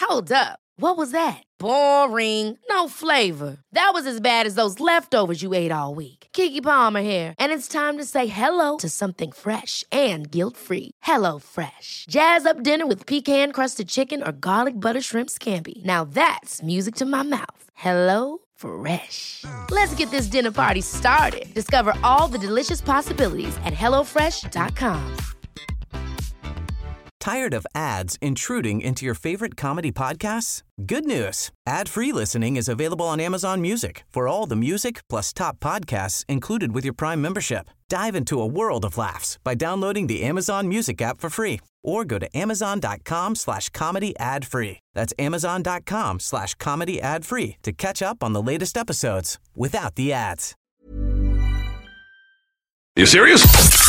Hold up. What was that? Boring. No flavor. That was as bad as those leftovers you ate all week. Keke Palmer here, and it's time to say hello to something fresh and guilt-free. Hello Fresh. Jazz up dinner with pecan-crusted chicken or garlic butter shrimp scampi. Now that's music to my mouth. Hello Fresh. Let's get this dinner party started. Discover all the delicious possibilities at hellofresh.com. Tired of ads intruding into your favorite comedy podcasts? Good news. Ad-free listening is available on Amazon Music for all the music plus top podcasts included with your Prime membership. Dive into a world of laughs by downloading the Amazon Music app for free or go to amazon.com/comedy ad-free. That's amazon.com/comedy ad-free to catch up on the latest episodes without the ads. You serious?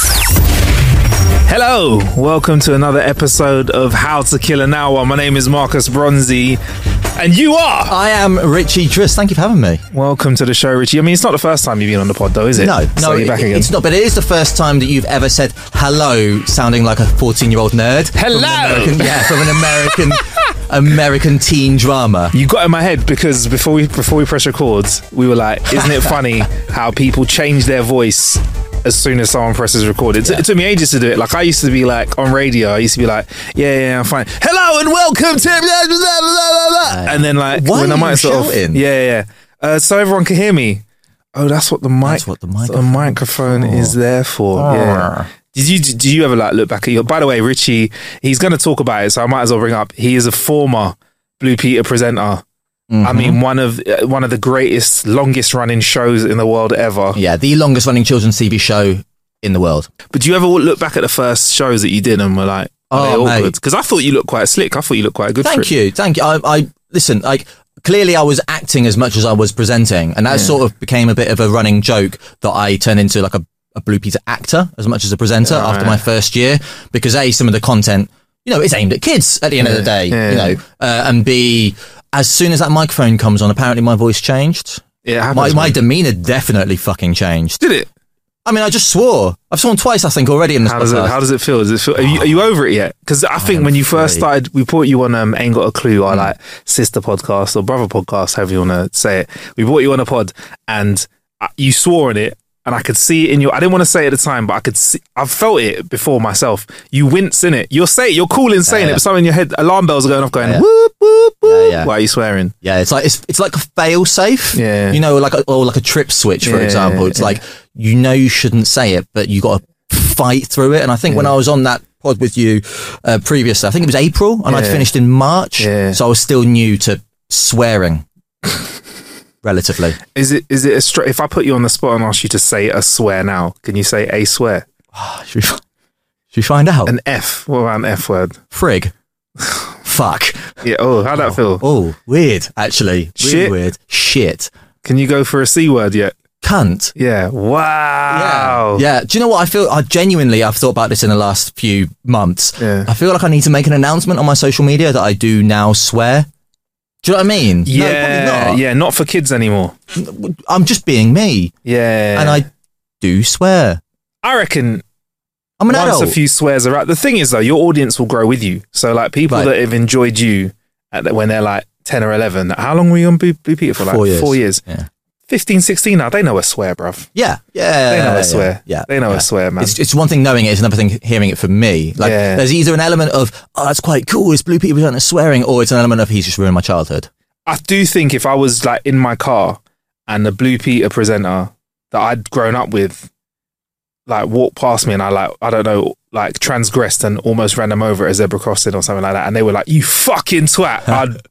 Hello, welcome to another episode of How to Kill an Hour. My name is Marcus Bronzy, and you are? I am Richie Driss. Thank you for having me. Welcome to the show, Richie. I mean, it's not the first time you've been on the pod, though, is it? No, you're back again. It's not, but it is the first time that you've ever said hello sounding like a 14-year-old nerd. Hello! From an American teen drama. You got in my head because before we press records, we were like, isn't it funny how people change their voice as soon as someone presses record? It took me ages to do it. Like, I used to be like, on radio, I used to be like, yeah, I'm fine. Hello and welcome to... And then like, why when I might sort shouting? of... So everyone can hear me. Oh, that's what the microphone is there for. Yeah. Did you ever like look back at your... By the way, Richie, he's going to talk about it, so I might as well bring up, he is a former Blue Peter presenter. Mm-hmm. I mean, one of the greatest, longest running shows in the world ever. Yeah, the longest running children's TV show in the world. But do you ever look back at the first shows that you did and were like, oh, mate, good? Because I thought you looked quite slick. I thought you looked quite good. Thank you. I listen, like, clearly I was acting as much as I was presenting, and that sort of became a bit of a running joke that I turned into like a Blue Peter actor as much as a presenter after my first year, because some of the content, it's aimed at kids at the end of the day, and B, as soon as that microphone comes on, apparently my voice changed. Yeah, my demeanour definitely fucking changed. Did it? I mean, I just swore. I've sworn twice, I think, already in this podcast. How does it feel? Are you over it yet? Because I think when you first started, we brought you on Ain't Got a Clue, our like sister podcast or brother podcast, however you want to say it. We brought you on a pod and you swore in it. And I could see it in your... I didn't want to say it at the time, but I felt it before myself. You wince in it. You're cool in saying it, but something in your head, alarm bells are going off going, whoop, whoop, whoop. Why are you swearing? Yeah, it's like a fail safe. Yeah. Like a trip switch, for example. It's like, you shouldn't say it, but you got to fight through it. And I think when I was on that pod with you previously, I think it was April, and I'd finished in March. Yeah. So I was still new to swearing. Relatively. Is it if I put you on the spot and ask you to say a swear now, can you say a swear? Should we find out? An F. What about an F word? Frig. Fuck. Yeah. Oh, how'd that feel? Oh, weird. Actually, shit. Really weird. Shit. Can you go for a C word yet? Cunt. Yeah. Wow. Yeah. Do you know what I feel? I've thought about this in the last few months. Yeah. I feel like I need to make an announcement on my social media that I do now swear. Do you know what I mean? Yeah, no, probably not. Yeah, not for kids anymore. I'm just being me. Yeah. And I do swear. I reckon I'm an once adult. a few swears are out. The thing is, though, your audience will grow with you. So, like, people that have enjoyed you when they're like 10 or 11, how long were you on Blue Peter for? Like 4 years. Yeah. 15, 16 now, they know a swear, bruv. Yeah. They know a swear. Yeah. They know a swear, man. It's one thing knowing it, it's another thing hearing it from me. Like, there's either an element of, oh, that's quite cool, it's Blue Peter presenter swearing, or it's an element of he's just ruined my childhood. I do think if I was like in my car and the Blue Peter presenter that I'd grown up with like walked past me and I don't know, like transgressed and almost ran them over at a zebra crossing or something like that, and they were like, you fucking twat,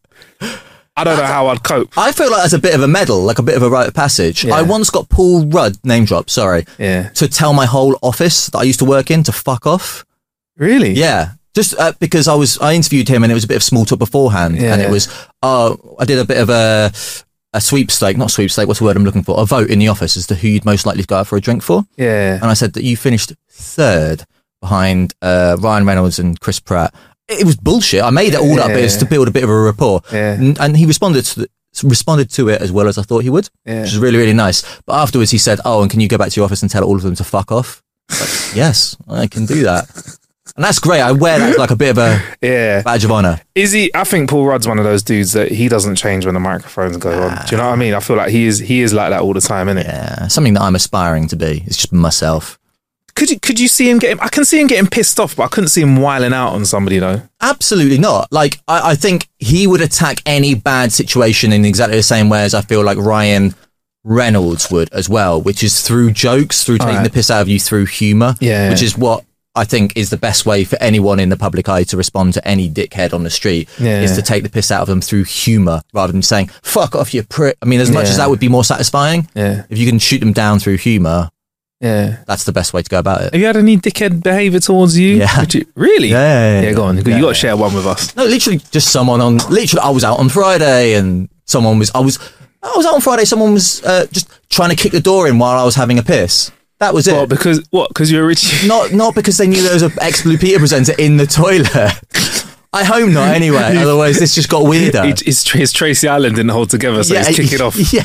I don't know how I'd cope. I feel like that's a bit of a medal, like a bit of a rite of passage. Yeah. I once got Paul Rudd, name drop, to tell my whole office that I used to work in to fuck off. Really? Yeah. Just because I interviewed him and it was a bit of small talk beforehand, and it was, I did a bit of a sweepstake, not sweepstake, what's the word I'm looking for? A vote in the office as to who you'd most likely go out for a drink for. Yeah. And I said that you finished third behind Ryan Reynolds and Chris Pratt. It was bullshit. I made it all up to build a bit of a rapport. Yeah. And he responded to it as well as I thought he would, which is really, really nice. But afterwards he said, and can you go back to your office and tell all of them to fuck off? Like, yes, I can do that. And that's great. I wear that as like a bit of a badge of honor. Is he? I think Paul Rudd's one of those dudes that he doesn't change when the microphones go on. Do you know what I mean? I feel like he is like that all the time, isn't it? Yeah, something that I'm aspiring to be. It's just myself. Could you see him getting? I can see him getting pissed off, but I couldn't see him wiling out on somebody though. Absolutely not. Like I think he would attack any bad situation in exactly the same way as I feel like Ryan Reynolds would as well, which is through jokes, through taking the piss out of you through humour, which is what I think is the best way for anyone in the public eye to respond to any dickhead on the street, is to take the piss out of them through humour rather than saying, fuck off, you prick. I mean, as much as that would be more satisfying, if you can shoot them down through humour, that's the best way to go about it. Have you had any dickhead behaviour towards you? Yeah. Really? Yeah, go on. You got to share one with us. No, literally just someone on, I was out on Friday and someone was, I was out on Friday, someone was just trying to kick the door in while I was having a piss. That was it. Well, because you're rich? Not because they knew there was an ex-Blue Peter presenter in the toilet. I hope not anyway, otherwise this just got weirder. His Tracy Island didn't hold together, so he's kicking off. Yeah.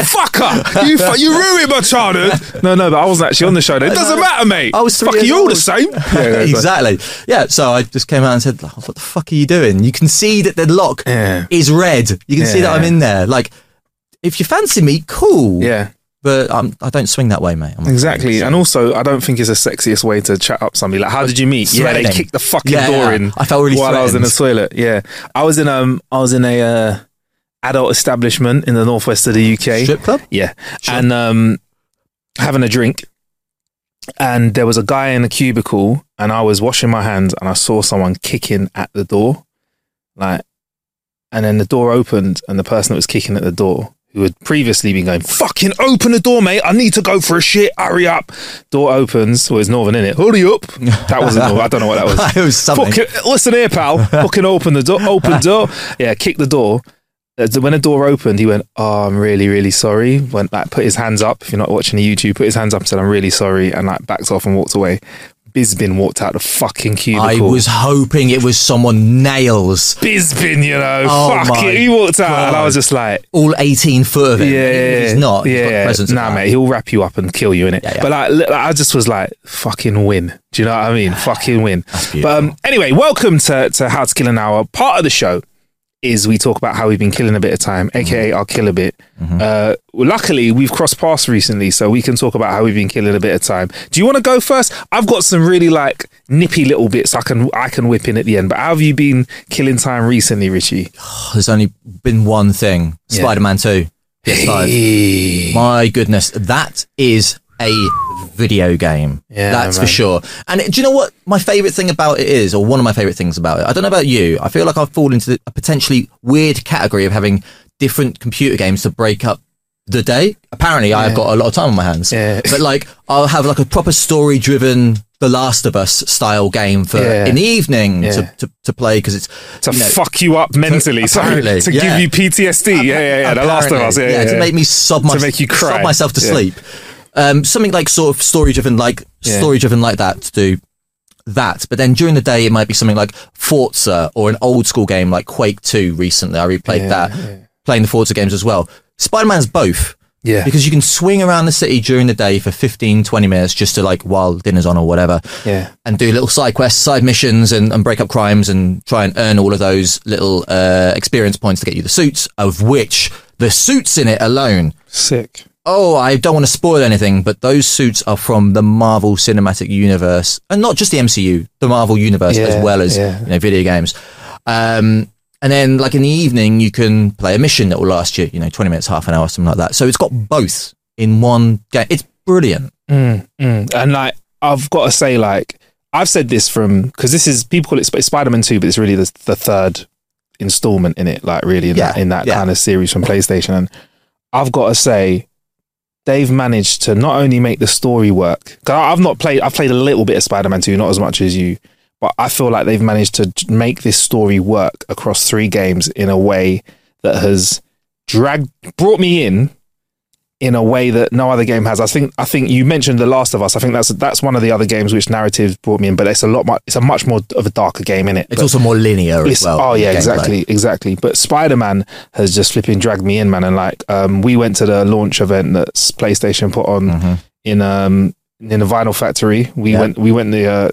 Fucker! You ruined my childhood! No, but I wasn't actually on the show. It doesn't matter, mate. I was 3 years you're all old. the same. Exactly. Yeah, so I just came out and said, what the fuck are you doing? You can see that the lock is red. You can see that I'm in there. Like, if you fancy me, cool. Yeah. But I don't swing that way, mate. Exactly. And also, I don't think it's the sexiest way to chat up somebody. Like, how did you meet? Yeah, they kicked the fucking door in. I felt really while I was in the threatened. toilet. Yeah. I was in a adult establishment in the northwest of the UK. Strip club? Yeah. Sure. And having a drink. And there was a guy in a cubicle and I was washing my hands and I saw someone kicking at the door. Like, and then the door opened and the person that was kicking at the door, who had previously been going, fucking open the door, mate. I need to go for a shit. Hurry up. Door opens. Well, it's Northern, innit? Hurry up. That wasn't Northern. I don't know what that was. It was something. Listen here, pal. Fucking open the door. Open door. Yeah, kick the door. When the door opened, he went, oh, I'm really, really sorry. Went like, put his hands up. If you're not watching the YouTube, put his hands up and said, I'm really sorry. And like backed off and walked away. Bizbin walked out the fucking cubicle. I was hoping it was someone nails. Bizbin, you know. Oh fuck it. He walked out God. and I was just like... All 18 foot of him. Yeah. If he's not. He's got the presence of that. mate, he'll wrap you up and kill you, innit? Yeah. But like, I just was like, fucking win. Do you know what I mean? Fucking win. That's beautiful. But anyway, welcome to How to Kill an Hour. Part of the show is we talk about how we've been killing a bit of time, aka our kill a bit. Luckily, we've crossed paths recently, so we can talk about how we've been killing a bit of time. Do you want to go first? I've got some really like nippy little bits I can whip in at the end. But how have you been killing time recently, Richie? There's only been one thing. Spider-Man 2. PS5. My goodness, that is a video game. Yeah, that's man. for sure. And do you know what my favourite thing about it is, or one of my favourite things about it? I don't know about you. I feel like I fall into a potentially weird category of having different computer games to break up the day. Apparently, I've got a lot of time on my hands. Yeah. But like, I'll have like a proper story-driven The Last of Us style game for in the evening to play because it's to fuck you up mentally, apparently, to give you PTSD. Yeah. The Last of Us. To make me sob to make you cry. sob myself to sleep. Something like sort of story-driven like that to do that. But then during the day, it might be something like Forza or an old school game like Quake 2 recently. I replayed that, playing the Forza games as well. Spider-Man's both. Yeah. Because you can swing around the city during the day for 15, 20 minutes just to like while dinner's on or whatever. Yeah. And do little side quests, side missions and break up crimes and try and earn all of those little experience points to get you the suits, of which the suits in it alone. Sick. Oh, I don't want to spoil anything, but those suits are from the Marvel Cinematic Universe. And not just the MCU, the Marvel Universe as well as video games. And then, like in the evening, you can play a mission that will last you, 20 minutes, half an hour, something like that. So it's got both in one game. It's brilliant. And like, I've got to say, like, I've said this because this is, people call it Spider-Man 2, but it's really the third installment in it, like really in that kind of series from PlayStation. And I've got to say, they've managed to not only make the story work, because I've played a little bit of Spider-Man 2, not as much as you, but I feel like they've managed to make this story work across 3 games in a way that has brought me in a way that no other game has. I think you mentioned The Last of Us. I think that's one of the other games which narrative brought me in, but it's a much more of a darker game, innit? It's also more linear as well. Oh yeah, exactly. But Spider-Man has just flipping dragged me in, man. And like, we went to the launch event that PlayStation put on in the Vinyl Factory. We went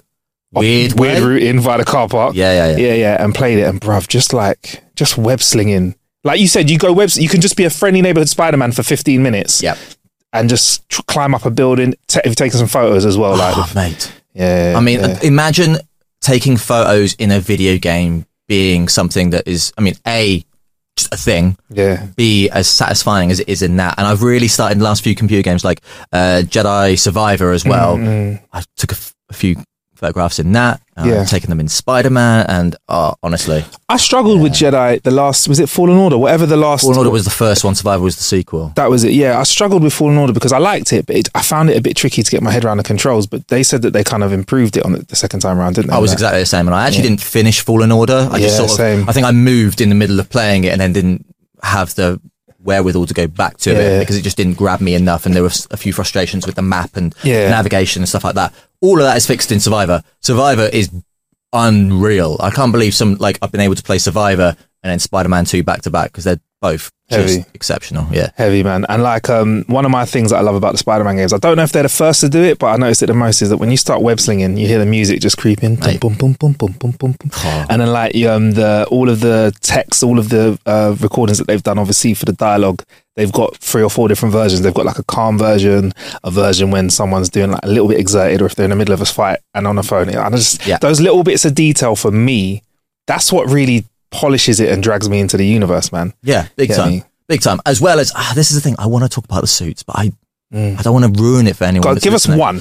weird route in via the car park. Yeah. And played it, and bruv, just web slinging. Like you said, you can just be a friendly neighborhood Spider-Man for 15 minutes. Yep. And just climb up a building. You've taken some photos as well. Mate. Yeah. I mean, imagine taking photos in a video game being something that is, I mean, A, just a thing. Yeah. B, as satisfying as it is in that. And I've really started in the last few computer games, like Jedi Survivor as well. I took a few photographs in that. I've taken them in Spider-Man, and honestly, I struggled with Jedi. The last, was it Fallen Order? Whatever the last. Fallen Order was the first one. Survivor was the sequel. That was it. Yeah, I struggled with Fallen Order because I liked it, but I found it a bit tricky to get my head around the controls. But they said that they kind of improved it on the second time around, didn't they? I was exactly the same, and I actually didn't finish Fallen Order. I just same. I think I moved in the middle of playing it, and then didn't have the wherewithal to go back to it because it just didn't grab me enough, and there were a few frustrations with the map and navigation and stuff like that. All of that is fixed in Survivor. Survivor is unreal. I can't believe I've been able to play Survivor and then Spider-Man 2 back to back, because they're both just exceptional. Yeah, heavy, man. And one of my things that I love about the Spider-Man games, I don't know if they're the first to do it, but I noticed it the most, is that when you start web slinging, you hear the music just creeping, boom, boom, boom, boom, boom, boom, boom, and then all of the text, all of the recordings that they've done, obviously for the dialogue, they've got 3 or 4 different versions. They've got like a calm version, a version when someone's doing like a little bit exerted, or if they're in the middle of a fight and on a phone. And those little bits of detail for me, that's what really polishes it and drags me into the universe, man. Yeah, big time. As well as this is the thing, I want to talk about the suits, but I don't want to ruin it for anyone. God, give us one.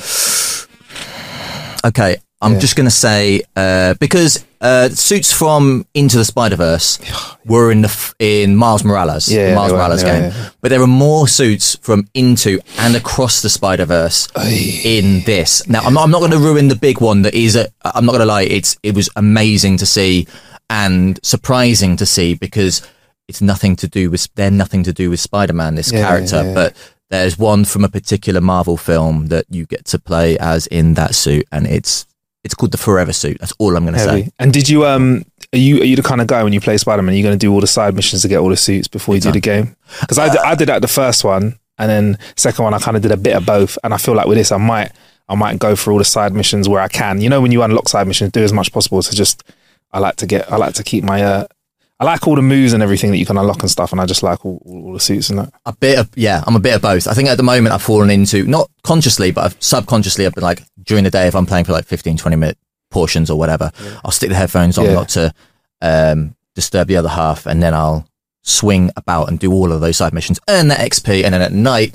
Okay, I'm just going to say because suits from Into the Spider-Verse were in Miles Morales, the Miles Morales game, but there are more suits from Into and Across the Spider-Verse in this. Now, I'm not going to ruin the big one that is. I'm not going to lie, it was amazing to see and surprising to see, because they're nothing to do with Spider-Man, this character, but there's one from a particular Marvel film that you get to play as in that suit, and it's called the Forever Suit. That's all I'm going to say. And did you are you the kind of guy when you play Spider-Man, are you going to do all the side missions to get all the suits before you do the game? Because I did that the first one, and then second one I kind of did a bit of both, and I feel like with this I might go for all the side missions where I can. You know, when you unlock side missions, do as much possible to just. I like to keep my I like all the moves and everything that you can unlock and stuff, and I just like all the suits and that. I'm a bit of both. I think at the moment I've fallen into, not consciously, but subconsciously, I've been like, during the day, if I'm playing for like 15-20 minute portions or whatever, I'll stick the headphones on not to disturb the other half, and then I'll swing about and do all of those side missions, earn that XP, and then at night,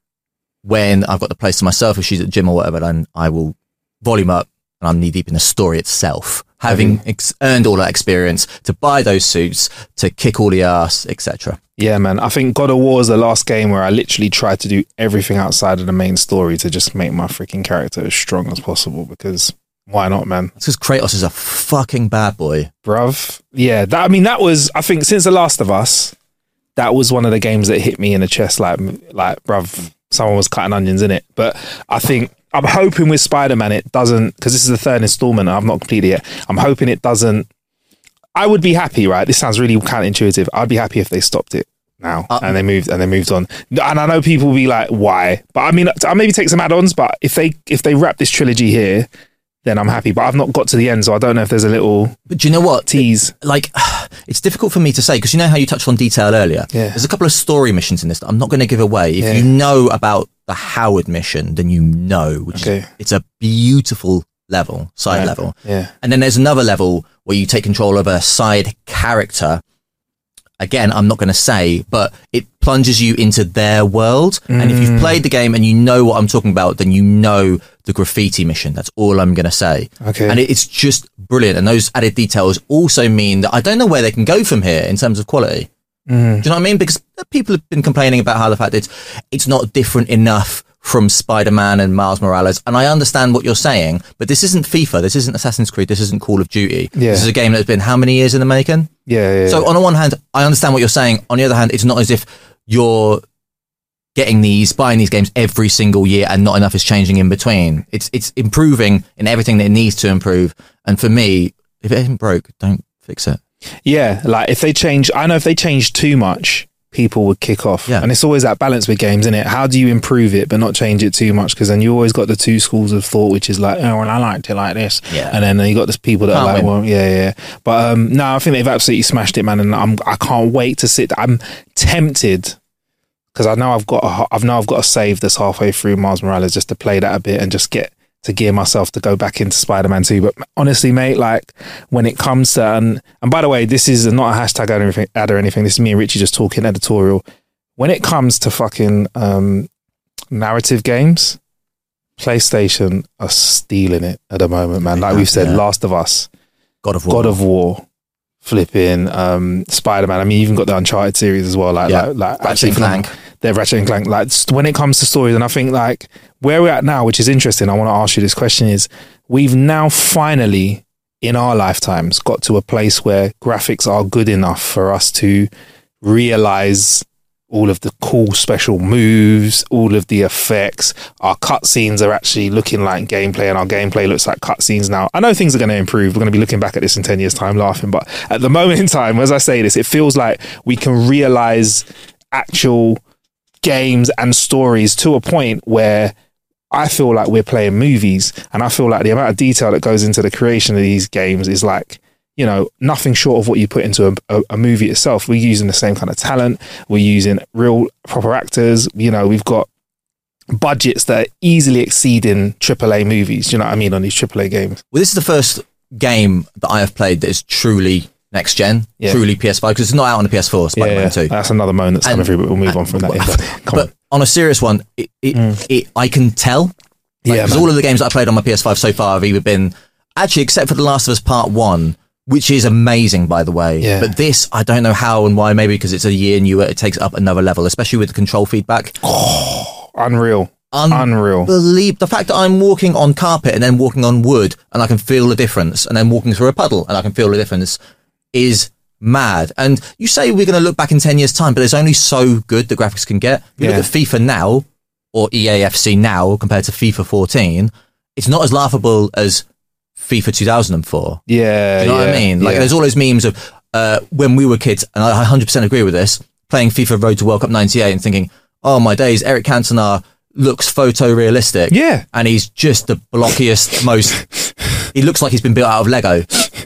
when I've got the place to myself, if she's at the gym or whatever, then I will volume up, and I'm knee deep in the story itself, having earned all that experience to buy those suits, to kick all the ass, etc. Yeah, man. I think God of War is the last game where I literally tried to do everything outside of the main story to just make my freaking character as strong as possible, because why not, man? It's because Kratos is a fucking bad boy. Bruv. Yeah, that was, I think, since The Last of Us, that was one of the games that hit me in the chest, like bruv, someone was cutting onions in it. But I think, I'm hoping with Spider-Man it doesn't, because this is the third installment, I've not completed it yet. I'm hoping it doesn't. I would be happy, right? This sounds really counterintuitive. I'd be happy if they stopped it now and they moved on. And I know people will be like, why? But I mean, I'll maybe take some add-ons, but if they wrap this trilogy here, then I'm happy. But I've not got to the end, so I don't know if there's a little. But do you know what? Tease. It's difficult for me to say, because you know how you touched on detail earlier? Yeah. There's a couple of story missions in this that I'm not going to give away. If you know about the Howard mission, then you know, it's a beautiful level, side level. Yeah. And then there's another level where you take control of a side character. Again, I'm not going to say, but it plunges you into their world. And if you've played the game and you know what I'm talking about, then you know the graffiti mission. That's all I'm going to say. Okay. And it's just brilliant. And those added details also mean that I don't know where they can go from here in terms of quality. Do you know what I mean? Because people have been complaining about how the fact that it's not different enough from Spider-Man and Miles Morales. And I understand what you're saying, but this isn't FIFA. This isn't Assassin's Creed. This isn't Call of Duty. Yeah. This is a game that's been how many years in the making? Yeah. So on the one hand, I understand what you're saying. On the other hand, it's not as if you're buying these games every single year and not enough is changing in between. It's improving in everything that it needs to improve. And for me, if it isn't broke, don't fix it. Yeah, like if they change too much, people would kick off. Yeah. And it's always that balance with games, isn't it? How do you improve it but not change it too much? Because then you always got the two schools of thought, which is like, oh, well, I liked it like this. Yeah. And then you got the people that Can't are like, win. well, yeah. But no, I think they've absolutely smashed it, man. And I can't wait to sit. I'm tempted because I know I've got to save this halfway through Miles Morales just to play that a bit and just get to gear myself to go back into Spider-Man 2. But honestly, mate, like when it comes to, and by the way, this is not a hashtag ad or anything. This is me and Richie just talking editorial. When it comes to fucking narrative games, PlayStation are stealing it at the moment, man. Like we've said, Last of Us, God of War, flipping Spider-Man. I mean, you even got the Uncharted series as well, like Ratchet and Clank. They're Ratchet and Clank. Like when it comes to stories, and I think like where we're at now, which is interesting, I want to ask you this question: is we've now finally in our lifetimes got to a place where graphics are good enough for us to realize all of the cool special moves, all of the effects. Our cutscenes are actually looking like gameplay, and our gameplay looks like cutscenes now. I know things are going to improve. We're going to be looking back at this in 10 years' time laughing, but at the moment in time, as I say this, it feels like we can realize actual games and stories to a point where I feel like we're playing movies, and I feel like the amount of detail that goes into the creation of these games is like, you know, nothing short of what you put into a movie itself. We're using the same kind of talent. We're using real proper actors. You know, we've got budgets that are easily exceeding AAA movies. Do you know what I mean? On these AAA games. Well, this is the first game that I have played that is truly next gen, truly PS5, because it's not out on the PS4, Spider-Man 2. That's another moment that's coming through, but we'll move on from that. But on a serious one, I can tell. Because all of the games that I played on my PS5 so far have either been, actually, except for The Last of Us Part 1, which is amazing, by the way. Yeah. But this, I don't know how and why, maybe because it's a year newer, it takes it up another level, especially with the control feedback. Oh, unreal. Unreal. The fact that I'm walking on carpet and then walking on wood and I can feel the difference, and then walking through a puddle and I can feel the difference, is mad. And you say we're going to look back in 10 years' time, but there's only so good the graphics can get. You look at FIFA now, or EAFC now, compared to FIFA 14, it's not as laughable as FIFA 2004. Yeah. Do you know what I mean? Like, there's all those memes of when we were kids, and I 100% agree with this, playing FIFA Road to World Cup 98 and thinking, oh my days, Eric Cantona looks photorealistic. Yeah. And he's just the blockiest, he looks like he's been built out of Lego.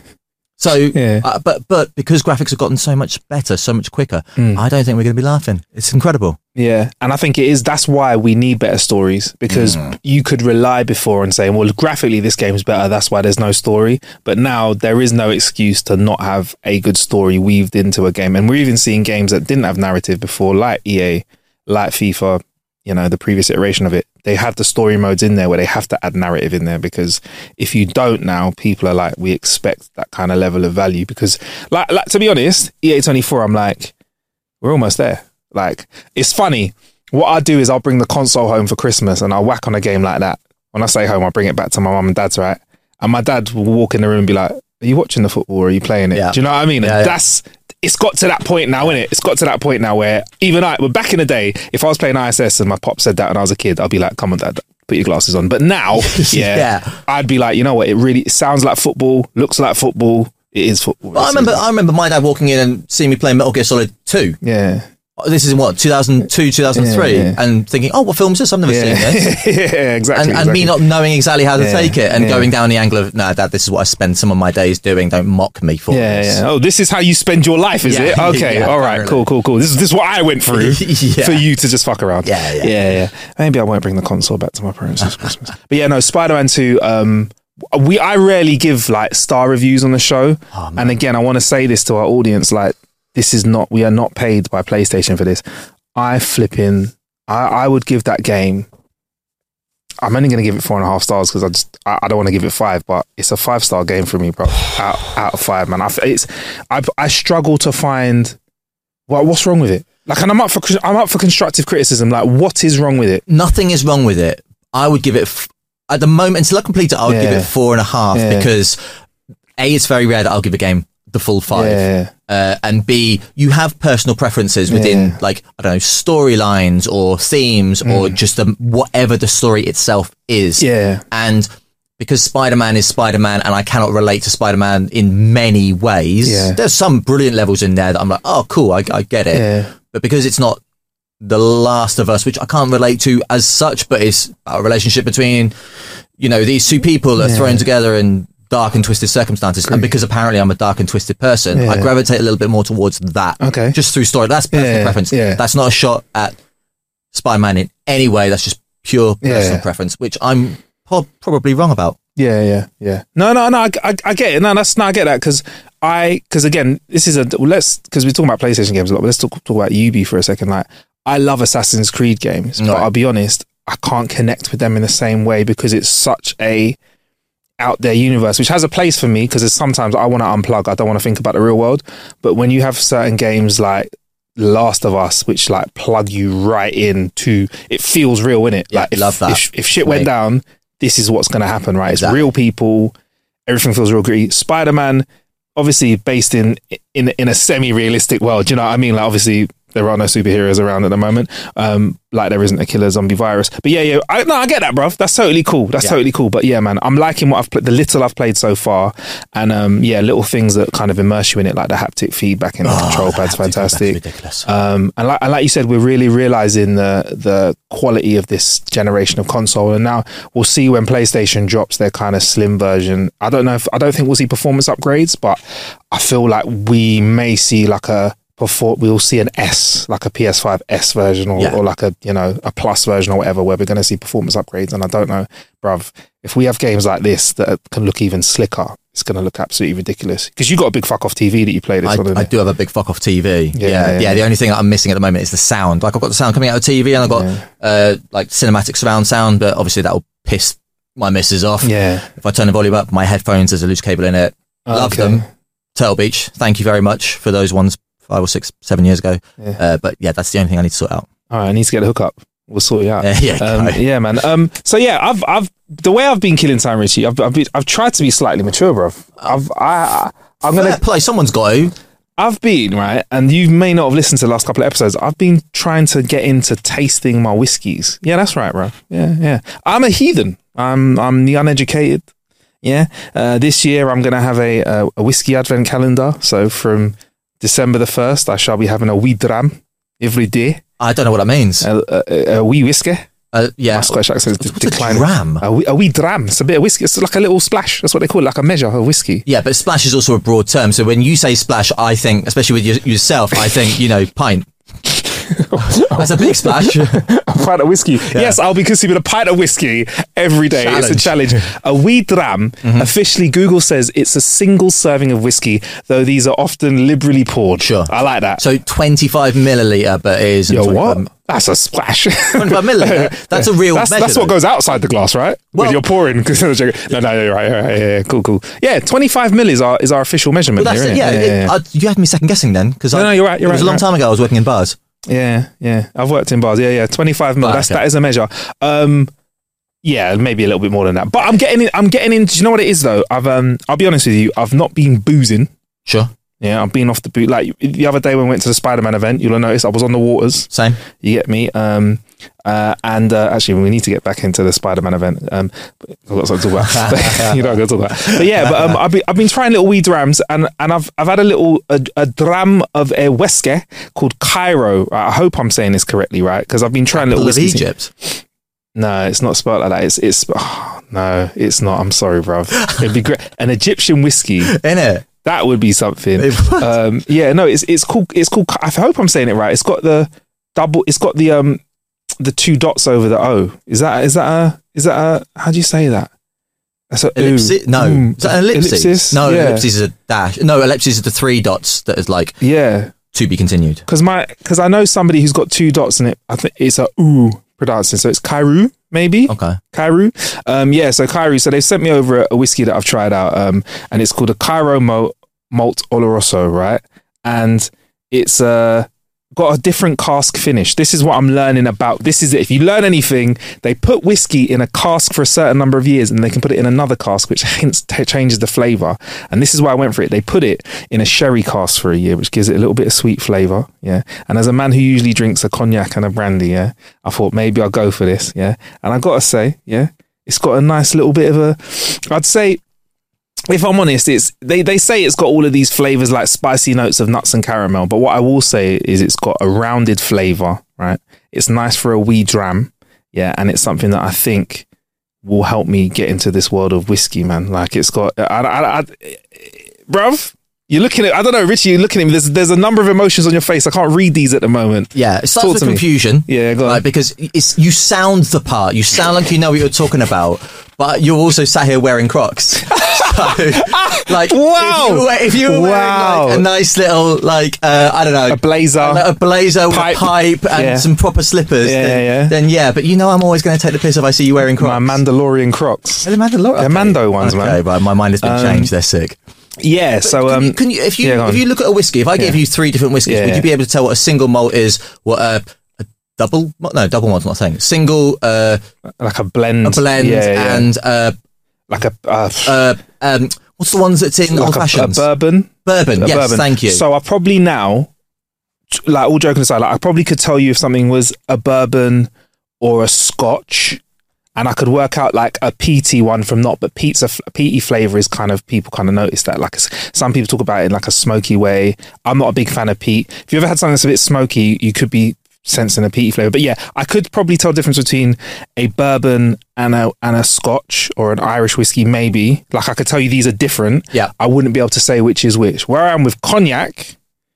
So, but because graphics have gotten so much better, so much quicker, I don't think we're going to be laughing. It's incredible. Yeah. And I think that's why we need better stories, because you could rely before and say, well, graphically, this game is better. That's why there's no story. But now there is no excuse to not have a good story weaved into a game. And we're even seeing games that didn't have narrative before, like EA, like FIFA, you know, the previous iteration of it. They have the story modes in there where they have to add narrative in there, because if you don't now, people are like, we expect that kind of level of value. Because like to be honest, EA24, I'm like, we're almost there. Like, it's funny. What I do is I'll bring the console home for Christmas and I'll whack on a game like that. When I say home, I'll bring it back to my mum and dad's, right? And my dad will walk in the room and be like, are you watching the football or are you playing it? Yeah. Do you know what I mean? Yeah, it's got to that point now, innit? It's got to that point now where even back in the day, if I was playing ISS and my pop said that when I was a kid, I'd be like, come on, Dad, put your glasses on. But now, I'd be like, you know what? It sounds like football, looks like football. It is football. Well, I remember my dad walking in and seeing me playing Metal Gear Solid 2. Yeah. This is in what, 2002, 2003, and thinking, oh, what film is this? I've never seen this. Yeah, exactly. And me not knowing exactly how to take it and going down the angle of, no, Dad, this is what I spend some of my days doing. Don't mock me for this. Yeah. Oh, this is how you spend your life, is it? Okay, all right, cool. This is what I went through for you to just fuck around. Yeah. Maybe I won't bring the console back to my parents this Christmas. But yeah, no, Spider-Man 2, I rarely give like star reviews on the show. Oh, and again, I want to say this to our audience, like, we are not paid by PlayStation for this. I would give that game, I'm only going to give it 4.5 stars because I don't want to give it 5, but it's a 5-star game for me, bro. Out of 5, man. I struggle to find, what's wrong with it? Like, and I'm up for constructive criticism. Like, what is wrong with it? Nothing is wrong with it. I would give it, at the moment, until I complete it, I would give it 4.5 because A, it's very rare that I'll give a game the full 5. And B, you have personal preferences within, like, I don't know, storylines or themes or just whatever the story itself is. Yeah. And because Spider-Man is Spider-Man and I cannot relate to Spider-Man in many ways, there's some brilliant levels in there that I'm like, oh, cool, I get it. Yeah. but because it's not The Last of Us, which I can't relate to as such, but it's about a relationship between, these two people that are thrown together in dark and twisted circumstances. And because apparently I'm a dark and twisted person, I gravitate a little bit more towards that. Okay. Just through story. That's personal preference. Yeah. That's not a shot at Spider-Man in any way. That's just pure personal preference, which I'm probably wrong about. Yeah. No, I get it. I get that because again, this is because we're talking about PlayStation games a lot, but let's talk about Ubi for a second. Like, I love Assassin's Creed games, but I'll be honest, I can't connect with them in the same way because it's such a out there universe, which has a place for me because sometimes I want to unplug. I don't want to think about the real world. But when you have certain games like Last of Us, which like plug you right into, it feels real, innit? Yeah, like love that. If shit went down, this is what's going to happen, right? Exactly. It's real people. Everything feels real gritty. Spider-Man, obviously based in a semi-realistic world. Do you know what I mean? Like, obviously there are no superheroes around at the moment. Like there isn't a killer zombie virus. But I get that, bruv. That's totally cool. Totally cool. But yeah, man, I'm liking what the little I've played so far. And little things that kind of immerse you in it, like the haptic feedback in the control pad's fantastic. Ridiculous. And like you said, we're really realizing the quality of this generation of console. And now we'll see when PlayStation drops their kind of slim version. I don't think we'll see performance upgrades, but I feel like we may see we'll see an S, like a PS5 S version or like a plus version or whatever, where we're going to see performance upgrades. And I don't know, bruv, if we have games like this that can look even slicker, it's going to look absolutely ridiculous. Because you got a big fuck off TV that you play this on. I do have a big fuck off TV. Yeah. The only thing that I'm missing at the moment is the sound. Like, I've got the sound coming out of the TV and I've got like cinematic surround sound, but obviously that will piss my missus off. Yeah. If I turn the volume up, my headphones, there's a loose cable in it. Love them. Turtle Beach. Thank you very much for those ones 5 or 6, 7 years ago. But yeah, that's the only thing I need to sort out. All right, I need to get a hookup. We'll sort you out. Yeah, man. So yeah, I've the way I've been killing time, Richie. I've tried to be slightly mature, bro. I'm gonna play. Someone's got to. I've been right, and you may not have listened to the last couple of episodes. I've been trying to get into tasting my whiskeys. Yeah, that's right, bro. Yeah. I'm a heathen. I'm the uneducated. Yeah. This year I'm gonna have a whiskey advent calendar. So from December the 1st, I shall be having a wee dram every day. I don't know what that means. A wee whiskey. Yeah. My Scottish accent is declining. A dram? A wee dram. It's a bit of whiskey. It's like a little splash. That's what they call it, like a measure of whiskey. Yeah, but splash is also a broad term. So when you say splash, I think, especially with yourself, I think, pint. That's a big splash. A pint of whiskey. Yeah. Yes, I'll be consuming a pint of whiskey every day. It's a challenge. A wee dram, officially Google says it's a single serving of whiskey, though these are often liberally poured. Sure. I like that. So 25 milliliter, but it is... Yo, what? That's a splash. 25 milliliter? That's a real measure. That's what goes outside the glass, right? Well, when you're pouring. No, you're right. Yeah, cool. Yeah, 25 mil is our official measurement. Well, here, yeah. You had me second guessing then. No, you're right. It was a long time ago I was working in bars. Yeah. I've worked in bars. Yeah. 25 mil. That is a measure. Yeah, maybe a little bit more than that. But I'm getting in. Do you know what it is though? I'll be honest with you. I've not been boozing. Sure. Yeah, I've been off the boot. Like the other day when we went to the Spider-Man event, you'll have noticed I was on the waters. Same. You get me? Actually, we need to get back into the Spider-Man event. I've got something to talk about. You know, I'm going to talk about. But yeah, I've been trying little wee drams, and I've had a dram of a whiskey called Cairo. I hope I'm saying this correctly, right? Because I've been trying little whiskeys. Egypt. No, it's not spelled like that. No, it's not. I'm sorry, bro. It'd be great. An Egyptian whiskey. Innit? That would be something. It's called. I hope I'm saying it right. It's got the double. It's got the 2 dots over the O. Is that a? How do you say that? That's an ellipsis. No, is that an ellipsis? No, yeah. ellipsis is a dash. No, ellipsis is the 3 dots that is like to be continued. Because I know somebody who's got 2 dots in it. I think it's a pronouncing. So it's Cairo. Maybe. Okay. Cairo. So Cairo. So they sent me over a whiskey that I've tried out. And it's called a Cairo Malt Oloroso, right? And it's got a different cask finish. This is what I'm learning about. This is it. If you learn anything, they put whiskey in a cask for a certain number of years and they can put it in another cask, which hence changes the flavour. And this is why I went for it. They put it in a sherry cask for a year, which gives it a little bit of sweet flavour. Yeah. And as a man who usually drinks a cognac and a brandy, yeah, I thought maybe I'll go for this. Yeah. And I got to say, yeah, it's got a nice little bit of I'd say if I'm honest, it's they say it's got all of these flavors like spicy notes of nuts and caramel. But what I will say is it's got a rounded flavor, right? It's nice for a wee dram, yeah, and it's something that I think will help me get into this world of whiskey, man. Like it's got, bruv. You're looking at, I don't know, Richie, you're looking at me. There's a number of emotions on your face. I can't read these at the moment. Yeah, it starts with confusion. Yeah, go on. Right, because you sound the part. You sound like you know what you're talking about, but you're also sat here wearing Crocs. So, like, wow. if you were wearing like a nice little, like, I don't know, a blazer with a pipe and some proper slippers, then yeah. But you know, I'm always going to take the piss if I see you wearing Crocs. My Mandalorian Crocs. They're Mandalorian. They're Mando ones, man. Okay, but my mind has been changed. They're sick. Yeah, so can you if you look at a whiskey, if I gave you 3 different whiskies, would you be able to tell what a single malt is, what a double malt's not saying single like a blend, and like a what's the ones that's in like old fashions? Bourbon. Yes, bourbon. Thank you. So I probably now, like all joking aside, like I probably could tell you if something was a bourbon or a Scotch. And I could work out like a peaty one from not, but peaty flavour is kind of, people kind of notice that. Like some people talk about it in like a smoky way. I'm not a big fan of peat. If you ever had something that's a bit smoky, you could be sensing a peaty flavour. But yeah, I could probably tell the difference between a bourbon and a Scotch or an Irish whiskey, maybe. Like I could tell you these are different. Yeah. I wouldn't be able to say which is which. Where I am with cognac,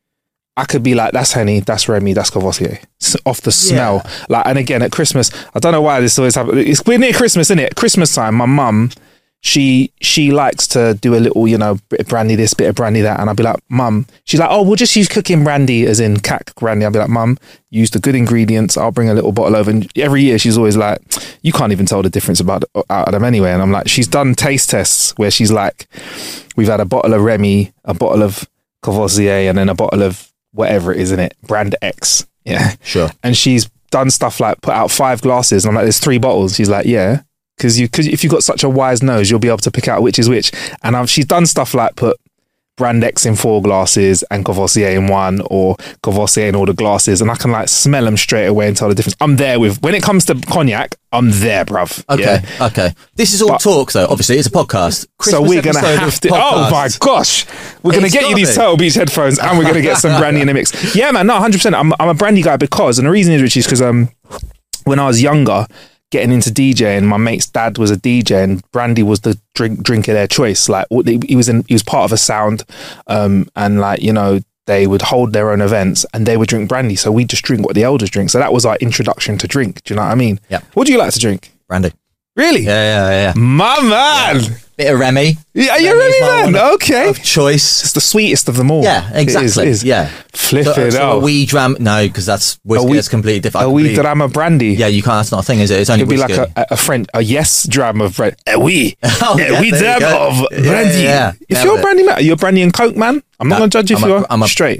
I could be like, that's Henny, that's Remy, that's Courvoisier. Off the smell. Yeah. Like, and again, at Christmas, I don't know why this always happens. We're near Christmas, isn't it? Christmas time, my mum, she likes to do a little, bit of brandy this, bit of brandy that. And I'll be like, Mum, she's like, oh, we'll just use cooking brandy, as in cack brandy. I'll be like, Mum, use the good ingredients. I'll bring a little bottle over. And every year she's always like, you can't even tell the difference out of them anyway. And I'm like, she's done taste tests where she's like, we've had a bottle of Remy, a bottle of Courvoisier, and then a bottle of whatever it is in it, brand X. Yeah. Sure. And she's done stuff like put out 5 glasses and I'm like, there's 3 bottles. She's like, yeah. Because if you've got such a wise nose, you'll be able to pick out which is which. And she's done stuff like put brand X in 4 glasses and Courvoisier in 1, or Courvoisier in all the glasses. And I can like smell them straight away and tell the difference. I'm there when it comes to cognac, I'm there, bruv. Okay. This is all talk though. Obviously it's a podcast. So we're going to have to, oh my gosh, we're going to get you these Turtle Beach headphones and we're going to get some brandy in the mix. Yeah, man, no, 100%. I'm a brandy guy because, and the reason is, Richie, is because when I was younger, getting into DJing, my mate's dad was a DJ and brandy was the drink of their choice. Like he was part of a sound, and like, they would hold their own events and they would drink brandy. So we just drink what the elders drink. So that was our introduction to drink. Do you know what I mean? Yeah. What do you like to drink? Brandy. Really? Yeah. My man. Yeah. Bit of Remy. Yeah, you're Remy man. Okay. Of choice. It's the sweetest of them all. Yeah, exactly. It is. Yeah. Flip it out. out. A wee dram. No, because that's whiskey. It's completely different. A wee dram of brandy. Yeah, you can't. That's not a thing, is it? It's only whiskey. It could be like a yes dram of brandy. A wee dram of brandy. Yeah. If you're a brandy man, are you a brandy and coke man? I'm not going to judge if you're straight.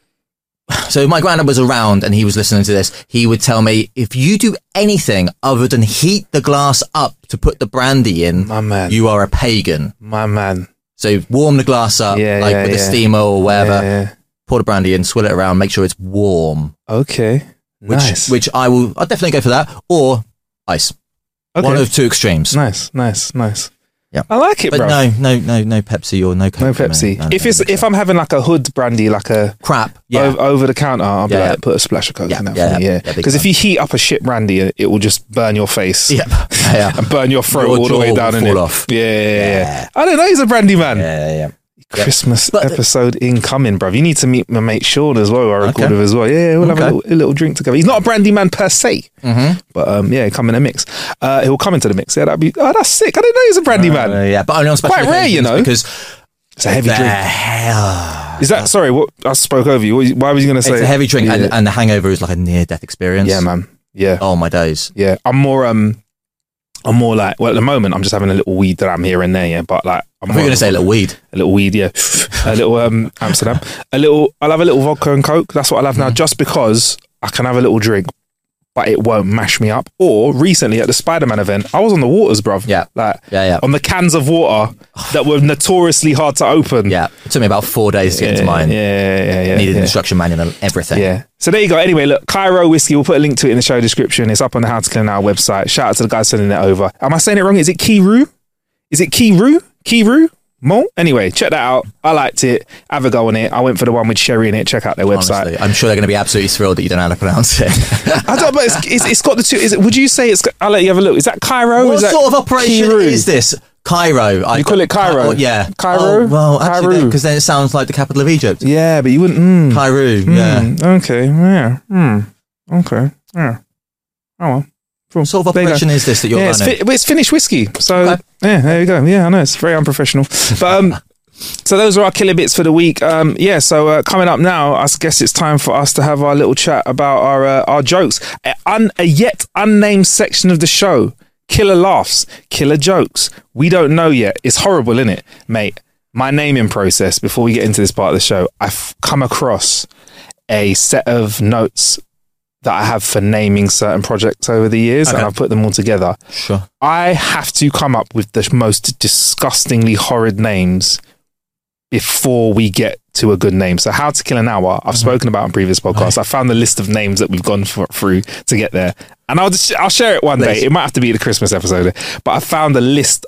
So if my granddad was around and he was listening to this, he would tell me, if you do anything other than heat the glass up to put the brandy in, my man, you are a pagan. My man. So warm the glass up, with the steamer or whatever, pour the brandy in, swill it around, make sure it's warm. Okay. Nice. Which I'll definitely go for that, or ice. Okay. One of 2 extremes. Nice. Yeah, I like it, but bro. No Pepsi or no Coke. No Pepsi. No, if I'm having like a hood brandy, like a crap, over the counter, I'll be like, put a splash of Coke in that for me. Yeah, because if you heat up a shit brandy, it will just burn your face. And burn your throat all the way down in it. Off. Yeah. I don't know. He's a brandy man. Yeah. Christmas episode incoming, bruv. You need to meet my mate Sean as well, who I recorded with as well. Yeah, we'll have a little drink together. He's not a brandy man per se, but come in a mix. He'll come into the mix. Yeah, that'd be. Oh, that's sick. I didn't know he's a brandy man. Yeah, but only on special quite rare, because it's a heavy drink. Is that sorry? What I spoke over you? Why was you going to say it's a heavy drink and the hangover is like a near-death experience? Yeah, man. Yeah. Oh my days. Yeah, I'm more like, well, at the moment, I'm just having a little weed dram here and there, yeah. But like, I'm going to say a little weed. A little weed, yeah. A little Amsterdam. I'll have a little vodka and Coke. That's what I'll have now, just because I can have a little drink, but it won't mash me up. Or recently at the Spider-Man event, I was on the waters, bruv. Yeah. On the cans of water that were notoriously hard to open. Yeah. It took me about 4 days to get into mine. Yeah. Needed an instruction manual and everything. Yeah. So there you go. Anyway, look, Cairo Whiskey, we'll put a link to it in the show description. It's up on the How to Clean Our website. Shout out to the guys sending it over. Am I saying it wrong? Is it Kiru? Is it Kiru? Anyway, check that out. I liked it. Have a go on it. I went for the one with Sherry in it. Check out their website. Honestly, I'm sure they're going to be absolutely thrilled that you don't know how to pronounce it. I don't know, but it's got the two. Would you say it's? I'll let you have a look. Is that Cairo? What is that sort of operation Kiru? is this? Cairo. You call it Cairo? Yeah. Cairo? Well, actually, Cairo. because then it sounds like the capital of Egypt. Yeah, but you wouldn't. Cairo, yeah. Okay, yeah. Okay, yeah. Oh, well. Cool. What sort of operation is this that you're running? It's Finnish whiskey. So, yeah, there you go. Yeah, I know. It's very unprofessional. But, so those are our killer bits for the week. So coming up now, I guess it's time for us to have our little chat about our jokes. A yet unnamed section of the show. Killer laughs, killer jokes. We don't know yet. It's horrible, isn't it, mate? My naming process, before we get into this part of the show, I've come across a set of notes that I have for naming certain projects over the years, and I've put them all together. Sure. I have to come up with the most disgustingly horrid names before we get to a good name. So How to Kill an Hour, I've spoken about in previous podcasts. I found the list of names that we've gone through to get there. And I'll share it one day. It might have to be the Christmas episode. But I found a lists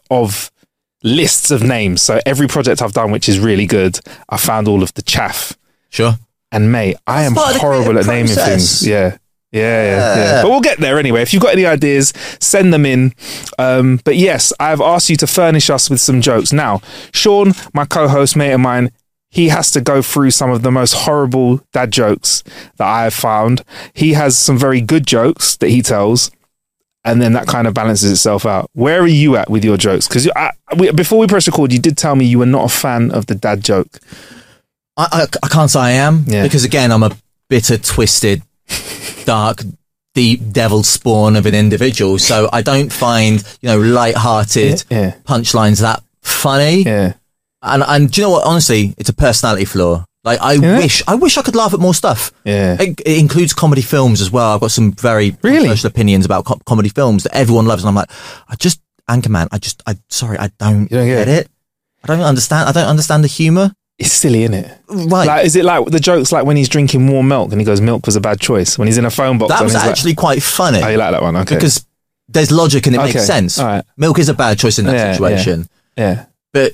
of names. So every project I've done, which is really good, I found all of the chaff. Sure. And mate, I am horrible at naming things. Yeah. But we'll get there anyway. If you've got any ideas, send them in. But yes, I've asked you to furnish us with some jokes. Now, Sean, my co-host, mate of mine, he has to go through some of the most horrible dad jokes that I have found. He has some very good jokes that he tells, and then that kind of balances itself out. Where are you at with your jokes? Because before we press record, you did tell me you were not a fan of the dad joke. I can't say I am, because again, I'm a bitter, twisted, dark, deep devil spawn of an individual. So I don't find, light-hearted punchlines that funny. Yeah. And do you know what? Honestly, it's a personality flaw. Like I wish I could laugh at more stuff. Yeah. It includes comedy films as well. I've got some very controversial opinions about comedy films that everyone loves, and I'm like, Anchorman. I don't get it. I don't understand the humor. It's silly, isn't it? Right. Like, is it like the jokes like when he's drinking warm milk and he goes, milk was a bad choice? When he's in a phone box. That was actually quite funny. Oh, you like that one? Okay. Because there's logic and it makes sense. All right. Milk is a bad choice in that situation. Yeah. But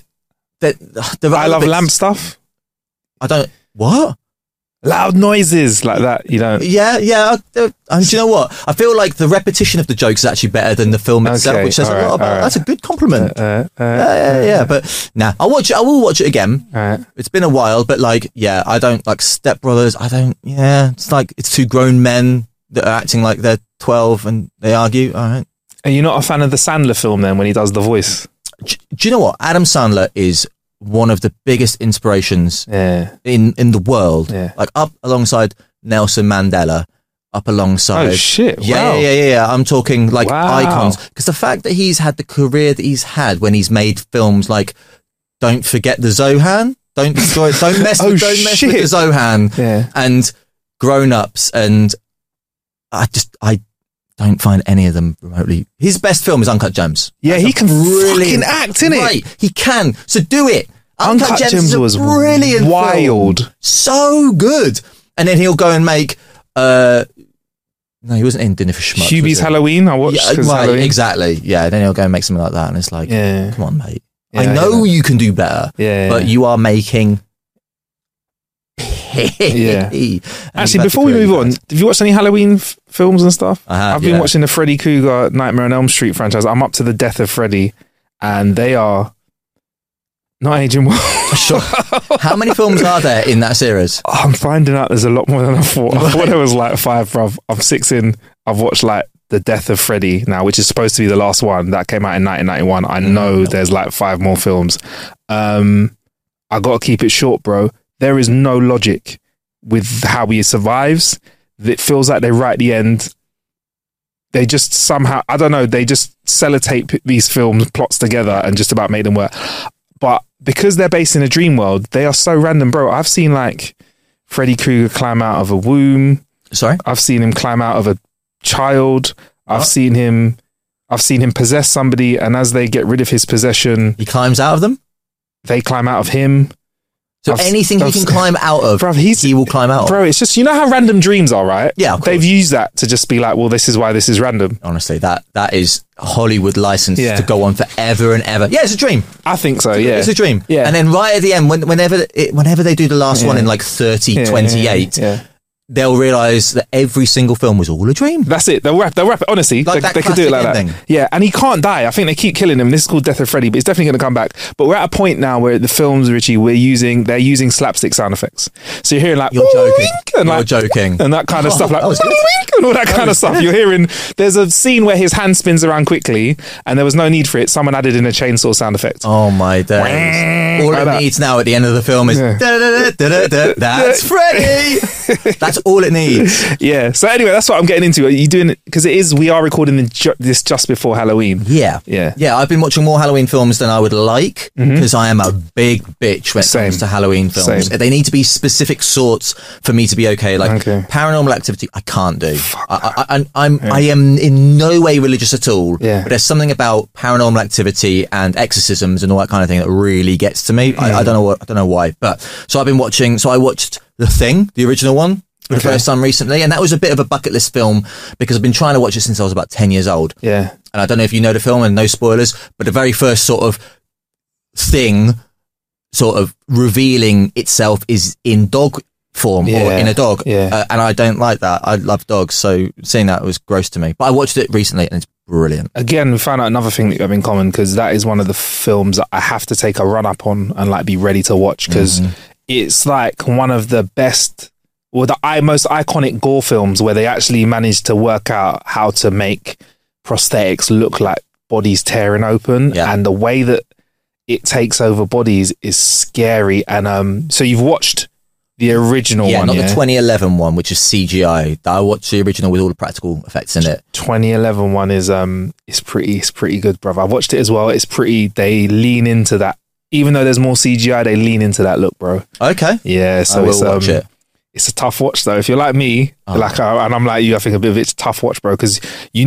I love lamp stuff. I don't... What? Loud noises like that, you don't... Yeah. Do you know what? I feel like the repetition of the jokes is actually better than the film itself, which says a lot about... That's a good compliment. Yeah. But I will watch it again. It's been a while, but I don't like Step Brothers. It's like it's two grown men that are acting like they're 12 and they argue. All right. Are you not a fan of the Sandler film then when he does the voice? Do you know what? Adam Sandler is one of the biggest inspirations in the world. Yeah. Like up alongside Nelson Mandela, up alongside... Oh, shit. Yeah, wow. Yeah. I'm talking like icons. Because the fact that he's had the career that he's had when he's made films like Don't Forget the Zohan, Don't mess with the Zohan, and Grown Ups, and I don't find any of them remotely. His best film is Uncut Gems. Yeah, he can fucking act, innit? Right, he can. So do it. Uncut Gems was brilliant, wild, film. So good. And then he'll go and make. No, he wasn't in Dinner for Schmucks. Hubie's Halloween. I watched. Halloween. Exactly. Yeah. Then he'll go and make something like that, and it's like, come on, mate. Yeah, I know you can do better. But you are making. Actually, before we move on, have you watched any Halloween films and stuff? I've been watching the Freddy Krueger Nightmare on Elm Street franchise. I'm up to the death of Freddy, and they are not aging well. Sure. How many films are there in that series? I'm finding out there's a lot more than I thought. I thought it was like 5, bruv. I'm 6 in. I've watched like The Death of Freddy now, which is supposed to be the last one that came out in 1991. I know there's like 5 more films. I got to keep it short, bro. There is no logic with how he survives. It feels like they write the end. They just somehow, I don't know, they just sellotape these films plots together and just about make them work. But because they're based in a dream world, they are so random, bro. I've seen like Freddy Krueger climb out of a womb. Sorry? I've seen him climb out of a child. I've seen him possess somebody, and as they get rid of his possession, he climbs out of them? They climb out of him. So anything he can climb out of, Bruv, he will climb out of. Bro, it's just, you know how random dreams are, right? Yeah, of course. They've used that to just be like, well, this is why this is random. Honestly, that is Hollywood license to go on forever and ever. Yeah, it's a dream. I think so, yeah. It's a dream. Yeah. And then right at the end, whenever they do the last one in like 3028, they'll realise that every single film was all a dream. That's it. They'll wrap it. Honestly, Like they that could do it like classic that. ending. Yeah, and he can't die. I think they keep killing him. This is called Death of Freddy, but it's definitely going to come back. But we're at a point now where the films, Richie, they're using slapstick sound effects. So you're hearing like, You're joking. wink, and You're like, joking. and that kind of stuff, like, that was good. wink, and all that kind of stuff. You're hearing, there's a scene where his hand spins around quickly, and there was no need for it. Someone added in a chainsaw sound effect. Oh my days. All Like it that. needs now at the end of the film is da-da-da-da-da-da, that's Freddy. That's all it needs. Yeah. So anyway, that's what I'm getting into. Are you doing it? Because we are recording this just before Halloween. Yeah. I've been watching more Halloween films than I would like because I am a big bitch when it comes to Halloween films. Same. They need to be specific sorts for me to be okay. Like Paranormal Activity, I can't do. I am in no way religious at all. Yeah. But there's something about Paranormal Activity and exorcisms and all that kind of thing that really gets to me. I don't know why. But so I've been watching. So I watched The Thing, the original one, for the first time recently, and that was a bit of a bucket list film because I've been trying to watch it since I was about 10 years old. Yeah. And I don't know if you know the film, and no spoilers, but the very first sort of thing sort of revealing itself is in dog form or in a dog. Yeah. And I don't like that. I love dogs, so seeing that was gross to me. But I watched it recently and it's brilliant. Again, we found out another thing that you have in common, because that is one of the films that I have to take a run up on and like be ready to watch, because it's like one of the best, or the most iconic gore films where they actually managed to work out how to make prosthetics look like bodies tearing open, and the way that it takes over bodies is scary. And so you've watched the original one, not the 2011 one, which is CGI. I watched the original with all the practical effects in it. 2011 one is it's pretty good, brother. I watched it as well. It's pretty. They lean into that, even though there's more CGI. They lean into that look, bro. Okay, yeah. So I will watch it. It's a tough watch though. If you're like me, and I'm like you, I think a bit of it's a tough watch, bro. Because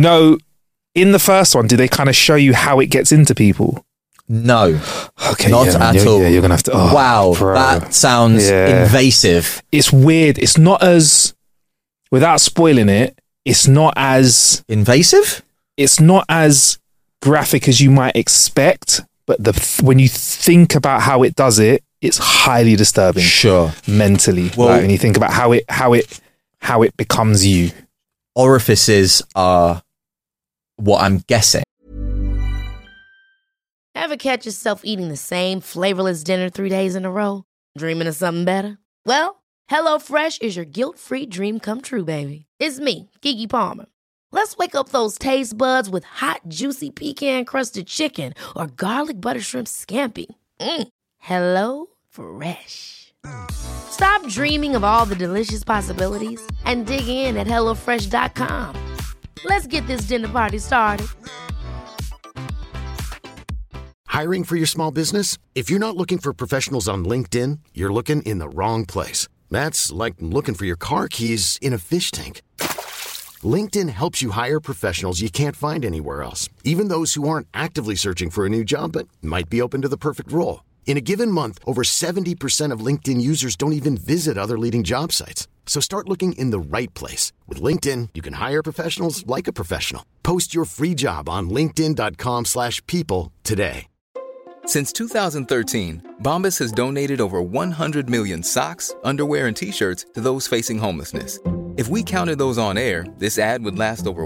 in the first one, do they kind of show you how it gets into people? No. Okay. Not at all. Yeah, you're gonna have to. Oh, wow, bro. that sounds invasive. It's weird. It's not as, without spoiling it, it's not as invasive. It's not as graphic as you might expect. But when you think about how it does it, it's highly disturbing. Sure. Mentally, well, like when you think about how it becomes you. Orifices are what I'm guessing. Ever catch yourself eating the same flavorless dinner 3 days in a row? Dreaming of something better? Well, HelloFresh is your guilt-free dream come true, baby. It's me, Keke Palmer. Let's wake up those taste buds with hot, juicy pecan-crusted chicken or garlic butter shrimp scampi. Hello Fresh. Stop dreaming of all the delicious possibilities and dig in at HelloFresh.com. Let's get this dinner party started. Hiring for your small business? If you're not looking for professionals on LinkedIn, you're looking in the wrong place. That's like looking for your car keys in a fish tank. LinkedIn helps you hire professionals you can't find anywhere else, even those who aren't actively searching for a new job but might be open to the perfect role. In a given month, over 70% of LinkedIn users don't even visit other leading job sites. So start looking in the right place. With LinkedIn, you can hire professionals like a professional. Post your free job on linkedin.com/people today. Since 2013, Bombas has donated over 100 million socks, underwear, and T-shirts to those facing homelessness. If we counted those on air, this ad would last over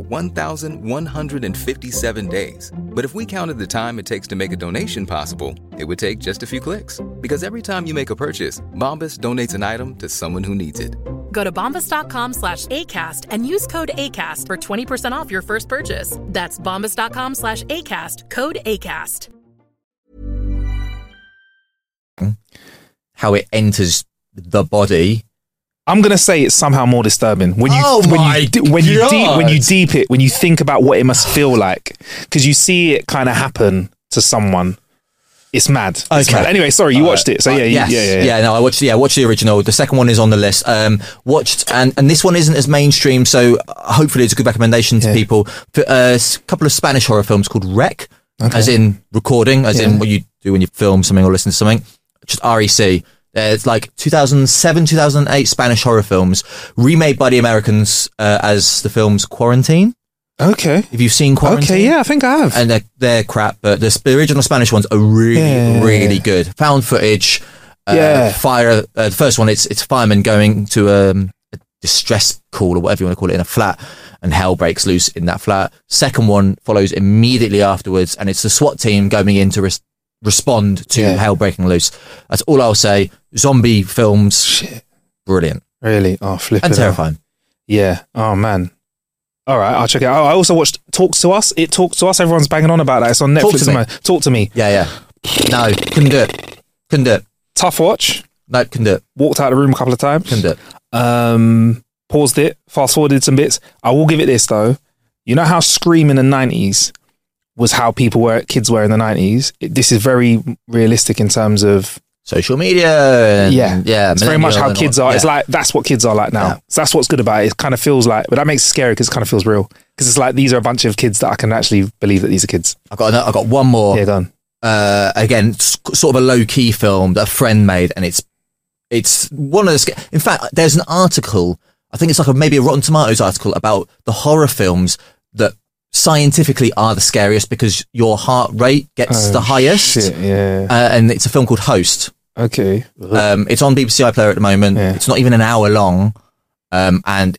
1,157 days. But if we counted the time it takes to make a donation possible, it would take just a few clicks. Because every time you make a purchase, Bombas donates an item to someone who needs it. Go to bombas.com/ACAST and use code ACAST for 20% off your first purchase. That's bombas.com/ACAST, code ACAST. How it enters the body. I'm gonna say it's somehow more disturbing when you deep it, when you think about what it must feel like, because you see it kind of happen to someone. It's mad. It's mad. Anyway, sorry, you watched it, so yeah. No, I watched the original. The second one is on the list. Watched and this one isn't as mainstream, so hopefully it's a good recommendation to people. A couple of Spanish horror films called Rec, as in recording, as in what you do when you film something or listen to something. Just REC. It's like 2007, 2008 Spanish horror films remade by the Americans as the films Quarantine. Okay. Have you seen Quarantine? Okay, yeah, I think I have. And they're crap, but the original Spanish ones are really good. Found footage. Fire. The first one, it's firemen going to a distress call or whatever you want to call it in a flat, and hell breaks loose in that flat. Second one follows immediately afterwards, and it's the SWAT team going in to respond to hell breaking loose. That's all I'll say. Zombie films, brilliant. Really? Oh, flipping and terrifying. Yeah. Oh man. All right, I'll check it out. I also watched Talks to Us. It Talks to Us. Everyone's banging on about that. It's on Netflix. Talk to me. Yeah. No, couldn't do it. Tough watch. No, couldn't do it. Walked out of the room a couple of times. Couldn't do it. Paused it. Fast forwarded some bits. I will give it this though. You know how Scream in the 90s was how kids were in the 90s? This is very realistic in terms of social media. It's very much how kids are. Yeah. It's like, that's what kids are like now. Yeah. So that's what's good about it. It kind of feels like, but that makes it scary because it kind of feels real. Because it's like, these are a bunch of kids that I can actually believe that these are kids. I've got one more. Yeah, go on. Again, sort of a low-key film that a friend made, and it's one of the... In fact, there's an article, I think it's like maybe a Rotten Tomatoes article about the horror films that scientifically are the scariest because your heart rate gets the highest. Shit, yeah. And it's a film called Host. Okay. It's on BBC iPlayer at the moment. Yeah. It's not even an hour long. And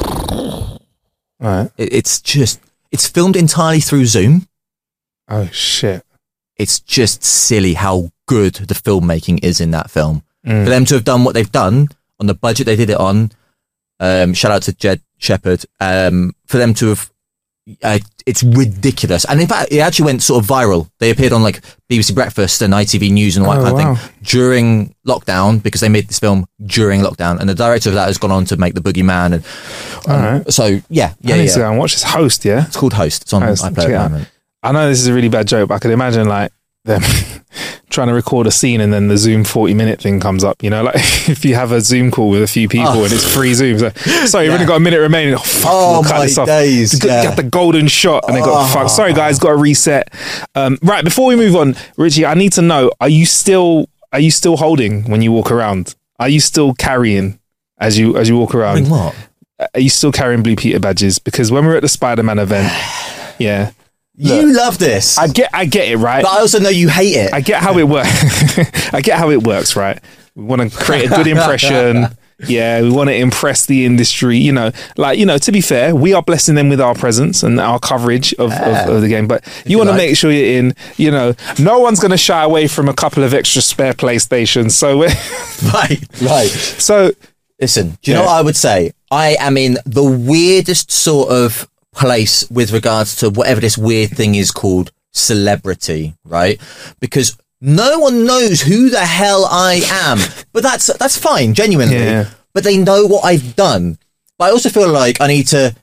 it's filmed entirely through Zoom. Oh, shit. It's just silly how good the filmmaking is in that film. For them to have done what they've done on the budget they did it on, shout out to Jed Shepherd, for them to have, it's ridiculous. And in fact, it actually went sort of viral. They appeared on like BBC Breakfast and ITV News and all that kind of thing during lockdown, because they made this film during lockdown. And the director of that has gone on to make The Boogeyman. And so, yeah. I need to go and watch this. Host, yeah? It's called Host. It's on iPlayer at the moment. I know this is a really bad joke, but I could imagine like them trying to record a scene and then the Zoom 40-minute thing comes up, you know, like if you have a Zoom call with a few people and it's free Zoom. Sorry, you've only got a minute remaining. Oh, fuck, we'll cut this off. Days. Got the golden shot and they got, fuck, sorry guys, got to reset. Right, before we move on, Richie, I need to know, are you still holding when you walk around? Are you still carrying as you walk around? What? Are you still carrying Blue Peter badges? Because when we were at the Spider-Man event, yeah. You love this. I get it, right? But I also know you hate it. I get how it works. I get how it works, right? We want to create a good impression. Yeah, we want to impress the industry. You know, like, you know, to be fair, we are blessing them with our presence and our coverage of the game. But you want to make sure you're in, you know, no one's going to shy away from a couple of extra spare PlayStations. So, right. So, listen, do you know what I would say? I am in the weirdest sort of place with regards to whatever this weird thing is called celebrity, right? Because no one knows who the hell I am, but that's fine, genuinely. Yeah. But they know what I've done. But I also feel like I need to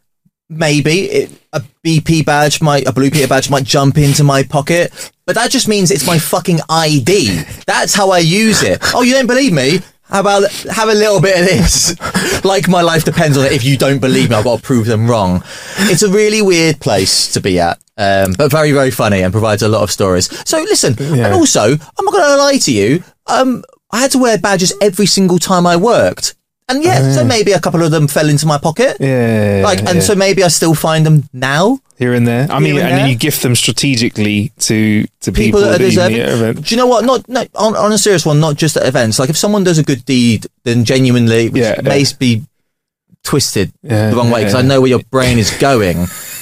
maybe a BP badge a Blue Peter badge might jump into my pocket, but that just means it's my fucking ID. That's how I use it. Oh, you don't believe me? How about have a little bit of this? Like my life depends on it. If you don't believe me, I've got to prove them wrong. It's a really weird place to be at, but very, very funny and provides a lot of stories. So listen, and also, I'm not going to lie to you, I had to wear badges every single time I worked. And so maybe a couple of them fell into my pocket. So maybe I still find them now. Here and there. I mean, and then you gift them strategically to people that deserve it. Do you know what? On a serious one, not just at events. Like if someone does a good deed, then genuinely, which may be twisted the wrong way, because I know where your brain is going.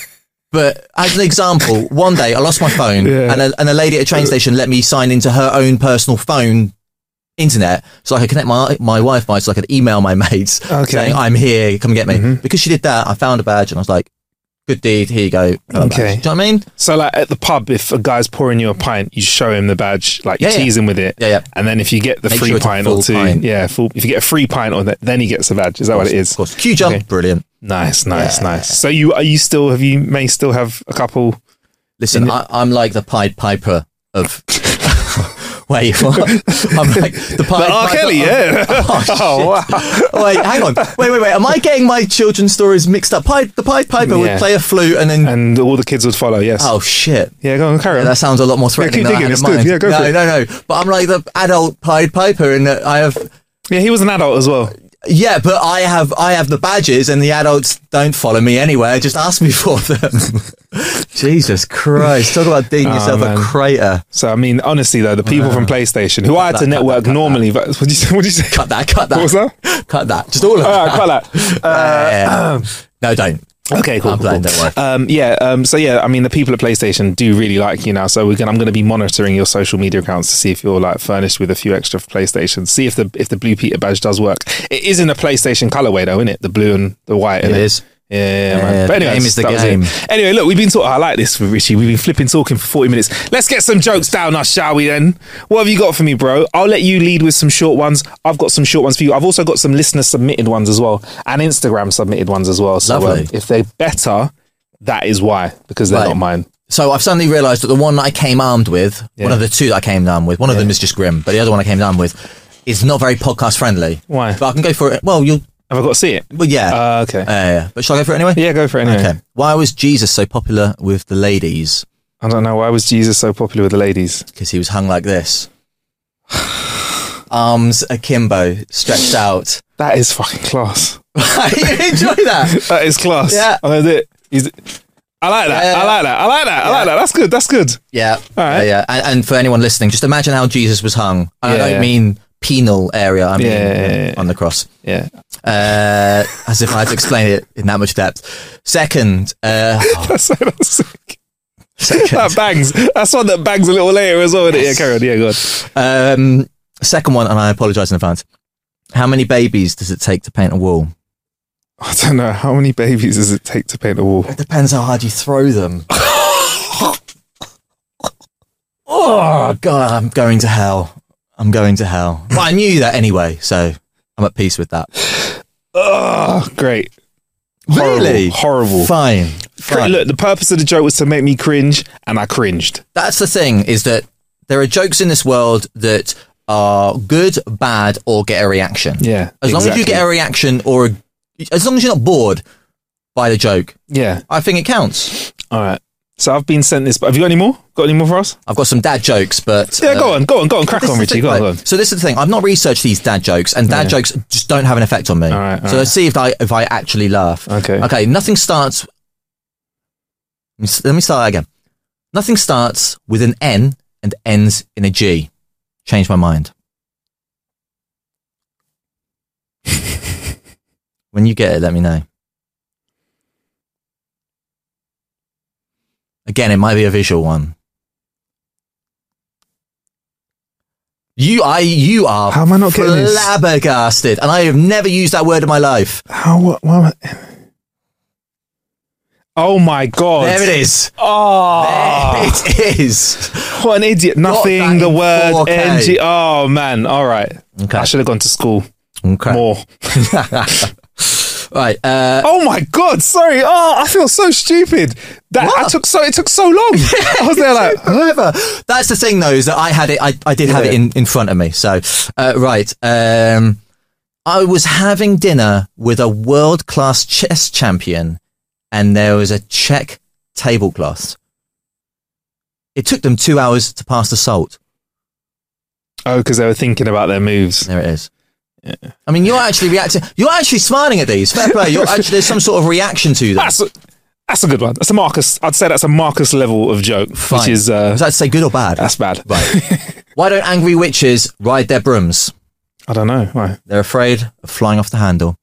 But as an example, one day I lost my phone and a lady at a train station let me sign into her own personal phone internet so I could connect my Wi-Fi, so I could email my mates saying I'm here, come get me. Because she did that, I found a badge and I was like, good deed, here you go. Okay. Do you know what I mean? So like at the pub, if a guy's pouring you a pint, you show him the badge, like you tease him with it. Yeah. And then if you get the free pint or two, if you get a free pint or that, then he gets a badge. Is that what it is? Of course. Q jump, brilliant. Nice. So you may still have a couple. Listen, I'm like the Pied Piper of Wait, what? I'm like, the Pied R. Piper. Kelly, yeah. Oh, wow. Wait, hang on. Wait. Am I getting my children's stories mixed up? The Pied Piper would play a flute and then... And all the kids would follow, yes. Oh, shit. Yeah, go on, carry on. That sounds a lot more threatening keep than I digging, had it's in good. mind. Yeah, go for it. No. But I'm like the adult Pied Piper in that I have... Yeah, he was an adult as well. Yeah, but I have the badges and the adults don't follow me anywhere. Just ask me for them. Jesus Christ. Talk about digging yourself a crater. So, I mean, honestly, though, the people from PlayStation, who I had to network normally... What did you say? Cut that. What was that? Cut that. Just all of All that. right, cut that. No, don't. Okay, cool. I'm playing, don't worry. So I mean, the people at PlayStation do really like you now. So I'm going to be monitoring your social media accounts to see if you're like furnished with a few extra PlayStations. See if the Blue Peter badge does work. It is in a PlayStation colorway though, isn't it? The blue and the white. It is. Yeah, man. But anyway, the game is the that was game. it. Anyway, look, we've been talking. I like this with Richie. We've been flipping talking for 40 minutes. Let's get some jokes down us, shall we then? What have you got for me, bro? I'll let you lead with some short ones. I've got some short ones for you. I've also got some listener submitted ones as well, and Instagram submitted ones as well. So Lovely. if they're better, that is why, because they're Right. not mine. So I've suddenly realised that the one that I came armed with, one of the two that I came down with, one of them is just grim, but the other one I came down with is not very podcast friendly. Why? But I can go for it. Well, Have I got to see it? Well, yeah. Okay. Yeah. But shall I go for it anyway? Yeah, go for it anyway. Okay. Why was Jesus so popular with the ladies? I don't know. Why was Jesus so popular with the ladies? Because he was hung like this. Arms akimbo, stretched out. That is fucking class. You enjoy that? That is class. Yeah. I like that. Yeah. I like that. I like that. I like that. That's good. That's good. Yeah. All right. Yeah. And for anyone listening, just imagine how Jesus was hung. And I don't mean penal area. I mean on the cross. Yeah. As if I had to explain it in that much depth. Second. That's sick. Second. That bangs. That's one that bangs a little later as well. Isn't it? Yeah, carry on. Yeah, go on. Second one, and I apologise in advance. How many babies does it take to paint a wall? I don't know. How many babies does it take to paint a wall? It depends how hard you throw them. Oh, God, I'm going to hell. Well, I knew that anyway, so I'm at peace with that. Oh, great. Really? Horrible. Fine. Look, the purpose of the joke was to make me cringe, and I cringed. That's the thing, is that there are jokes in this world that are good, bad, or get a reaction. Yeah. As long as you get a reaction, or as long as you're not bored by the joke, Yeah. I think it counts. All right. So I've been sent this. Have you got any more? Got any more for us? I've got some dad jokes, but... Yeah, go on. Crack this on, is the Richie. thing, Go on. So this is the thing. I've not researched these dad jokes, and dad jokes just don't have an effect on me. All right. So let's see if I actually laugh. Okay. Okay, nothing starts... Let me start again. Nothing starts with an N and ends in a G. Change my mind. When you get it, let me know. Again, it might be a visual one. You are How am I not getting this? flabbergasted, and I have never used that word in my life. What am I... Oh my God. There it is. Oh. There it is. What an idiot. Nothing, that the in word, 4K. NG. Oh, man. All right. Okay. I should have gone to school Okay. more. Right. Oh my God. Sorry. Oh, I feel so stupid. What? It took so long. I was there like, Whatever. That's the thing, though, is that I had it. I did have it in front of me. So, right. I was having dinner with a world-class chess champion, and there was a Czech tablecloth. It took them 2 hours to pass the salt. oh, because they were thinking about their moves. There it is. Yeah. I mean, you're actually reacting. You're actually smiling at these. Fair play. There's some sort of reaction to them. That's a good one. That's a Marcus. I'd say that's a Marcus level of joke, Fine. which is... Was that to say good or bad? That's bad. Right. Why don't angry witches ride their brooms? I don't know. Why? They're afraid of flying off the handle.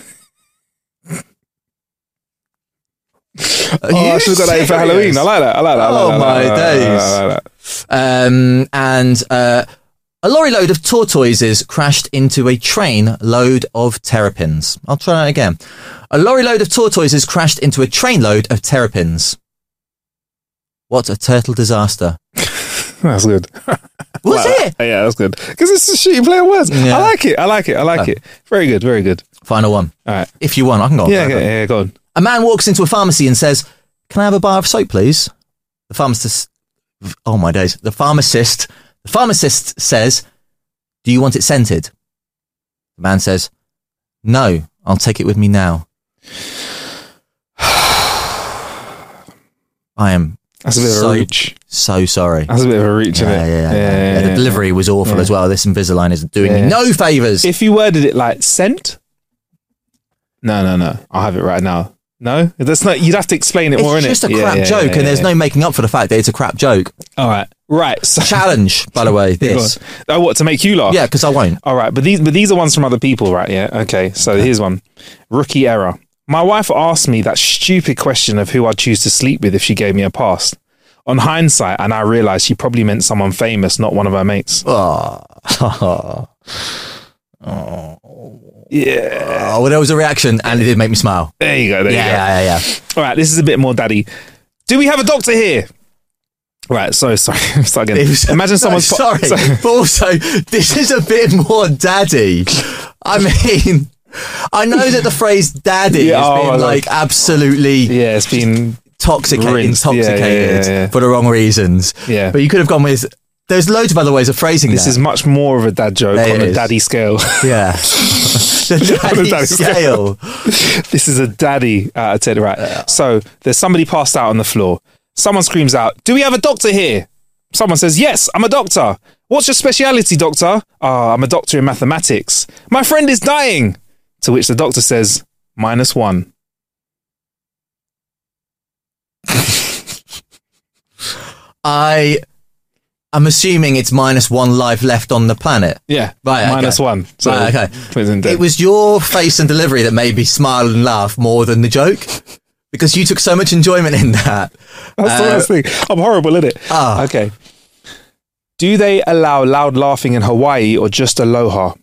I should have got that in for Halloween. I like that. Oh, my days. I like that. And a lorry load of tortoises crashed into a train load of terrapins. I'll try that again. A lorry load of tortoises crashed into a train load of terrapins. What a turtle disaster. That's good. Was it? Yeah, that's good. Because it's a shitty play of words. Yeah. I like it. Very good, very good. Final one. All right. If you want, I can go on. Yeah, go on. A man walks into a pharmacy and says, "Can I have a bar of soap, please?" The pharmacist, oh my days, the pharmacist The pharmacist says, "Do you want it scented?" The man says, "No, I'll take it with me now." I am That's a bit of a reach. So sorry. That's a bit of a reach, isn't it? Yeah. The delivery was awful as well. This Invisalign is doing me no favours. If you worded it like scent, no, I'll have it right now. No, that's not. You'd have to explain it more. It's just a crap joke, and there's no making up for the fact that it's a crap joke. All right. So, challenge, by the way. This. Oh, what, to make you laugh? Yeah, because I won't. All right, but these are ones from other people, right? Yeah. Okay. So here's one. Rookie error. My wife asked me that stupid question of who I'd choose to sleep with if she gave me a pass. On hindsight, and I realised she probably meant someone famous, not one of her mates. Oh. Yeah. Oh, well, there was a reaction, and it did make me smile. There you go. Yeah. All right, this is a bit more daddy. Do we have a doctor here? Right, sorry. Start again. Imagine someone's... Sorry, but also, this is a bit more daddy. I mean, I know that the phrase daddy has been, like, absolutely... Yeah, it's been... intoxicated for the wrong reasons. Yeah. But you could have gone with... There's loads of other ways of phrasing this. This is much more of a dad joke on the daddy scale. Yeah. The daddy scale. This is a daddy out of 10, right? So there's somebody passed out on the floor. Someone screams out, "Do we have a doctor here?" Someone says, "Yes, I'm a doctor." "What's your speciality, doctor?" "I'm a doctor in mathematics." "My friend is dying." To which the doctor says, -1. I'm assuming it's -1 life left on the planet. Yeah, right. -1. So right, okay. It was your face and delivery that made me smile and laugh more than the joke, because you took so much enjoyment in that. That's the worst thing. I'm horrible at it. Okay. Do they allow loud laughing in Hawaii or just aloha?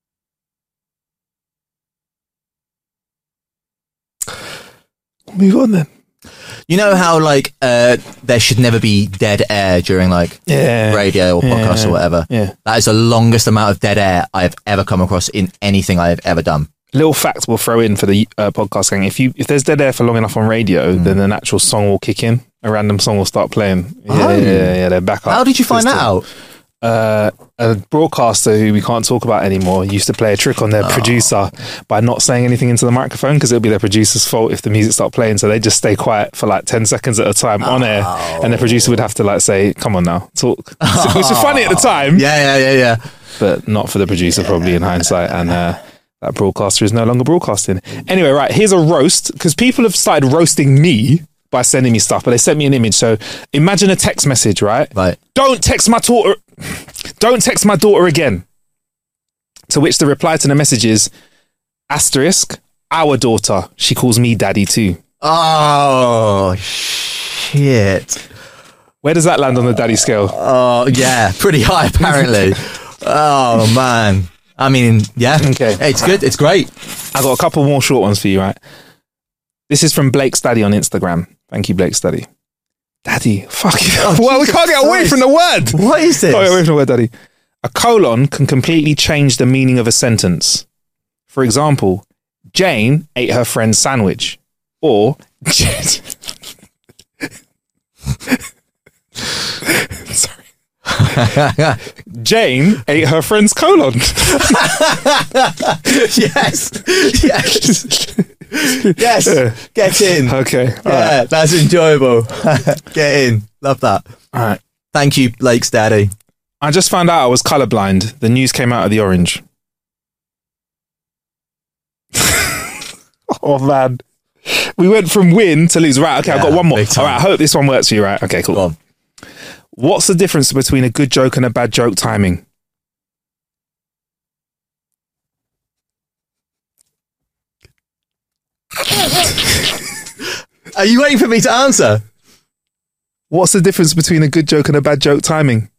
Move on then. You know how, like, there should never be dead air during, like, radio or podcasts or whatever? Yeah. That is the longest amount of dead air I've ever come across in anything I have ever done. Little fact we'll throw in for the podcast gang. If there's dead air for long enough on radio, then an actual song will kick in. A random song will start playing. Yeah, they're back up. How did you find that out? A broadcaster who we can't talk about anymore used to play a trick on their producer by not saying anything into the microphone, because it'll be their producer's fault if the music starts playing, so they just stay quiet for like 10 seconds at a time on air, and the producer would have to like say, "Come on now, talk," which was funny at the time. Yeah. But not for the producer, probably, in hindsight, and that broadcaster is no longer broadcasting. Anyway, right, here's a roast, because people have started roasting me by sending me stuff, but they sent me an image. So imagine a text message, right? Don't text my daughter again. To which the reply to the message is, *our daughter. She calls me daddy too. Oh, shit. Where does that land on the daddy scale? Oh, yeah, pretty high, apparently. Oh, man. I mean, yeah. Okay. Hey, it's good. It's great. I've got a couple more short ones for you, right? This is from Blake Daddy on Instagram. Thank you, Blake Daddy. Daddy. Fuck you. Well, we can't get away from the word. What is this? Can't get away from the word, daddy. A colon can completely change the meaning of a sentence. For example, Jane ate her friend's sandwich. Or... Sorry. Jane ate her friend's colon. Yes. Yes. Get in. Okay. Yeah, right. That's enjoyable. Get in. Love that. All right. Thank you, Blake's daddy. I just found out I was colourblind. The news came out of the orange. Oh, man. We went from win to lose. Right, okay, I've got one more. All right, I hope this one works for you, right? Okay, cool. Go on. What's the difference between a good joke and a bad joke timing? Are you waiting for me to answer? What's the difference between a good joke and a bad joke timing?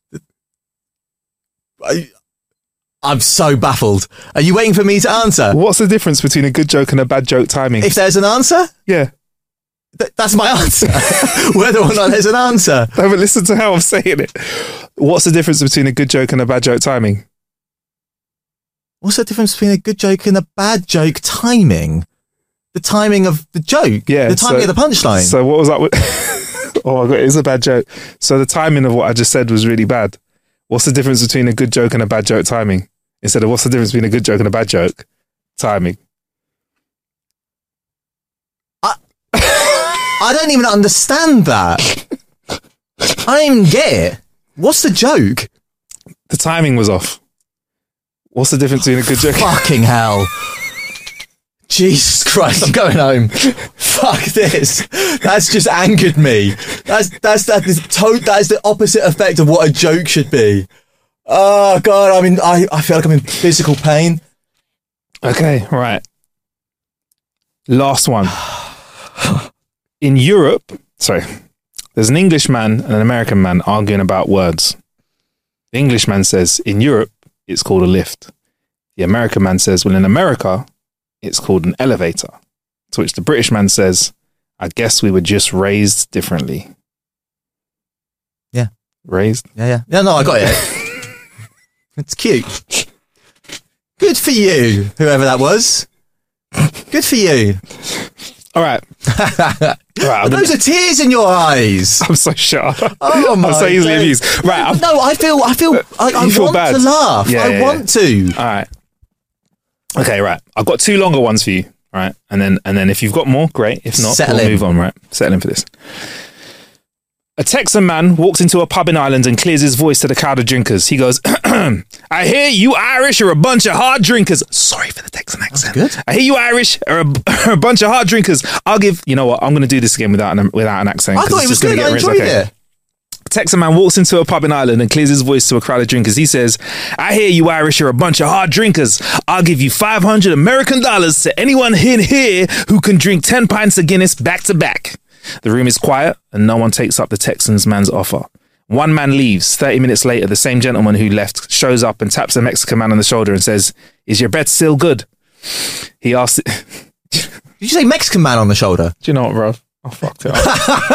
I'm so baffled. Are you waiting for me to answer? What's the difference between a good joke and a bad joke timing? If there's an answer? Yeah. That's my answer. Whether or not there's an answer. No, but listen to how I'm saying it. What's the difference between a good joke and a bad joke timing? What's the difference between a good joke and a bad joke timing? The timing of the joke? Yeah. The timing of the punchline? So what was that? Oh my God, it is a bad joke. So the timing of what I just said was really bad. What's the difference between a good joke and a bad joke? Timing. Instead of what's the difference between a good joke and a bad joke? Timing. I don't even understand that. I don't even get it. What's the joke? The timing was off. What's the difference between a good joke? Fucking hell. Jesus Christ, I'm going home. Fuck this. That's just angered me. That's the opposite effect of what a joke should be. Oh God, I feel like I'm in physical pain. Okay, right. Last one. In Europe, there's an Englishman and an American man arguing about words. The Englishman says, in Europe, it's called a lift. The American man says, well, in America, it's called an elevator. To which the British man says, I guess we were just raised differently. Yeah. Raised? Yeah, no, I got it. It's cute. Good for you, whoever that was. Good for you. All right. Those are tears in your eyes. I'm so shut up. Oh my! I'm so easily amused. Right. No, I feel like I feel want bad. to laugh. Yeah, I want to. All right. Okay, right. I've got 2 longer ones for you. All right. And then if you've got more, great. If not, we'll move on, right? Settle in for this. A Texan man walks into a pub in Ireland and clears his voice to the crowd of drinkers. He goes, I hear you Irish are a bunch of hard drinkers. Sorry for the Texan accent. That's good. I hear you Irish are a bunch of hard drinkers. You know what? I'm going to do this again without an accent. I thought it was good. I enjoyed it. A Texan man walks into a pub in Ireland and clears his voice to a crowd of drinkers. He says, I hear you Irish are a bunch of hard drinkers. I'll give you $500 American to anyone in here who can drink 10 pints of Guinness back to back. The room is quiet and no one takes up the Texan man's offer. One man leaves. 30 minutes later, the same gentleman who left shows up and taps the Mexican man on the shoulder and says, is your bet still good? He asks... Did you say Mexican man on the shoulder? Do you know what, bro? I fucked it up.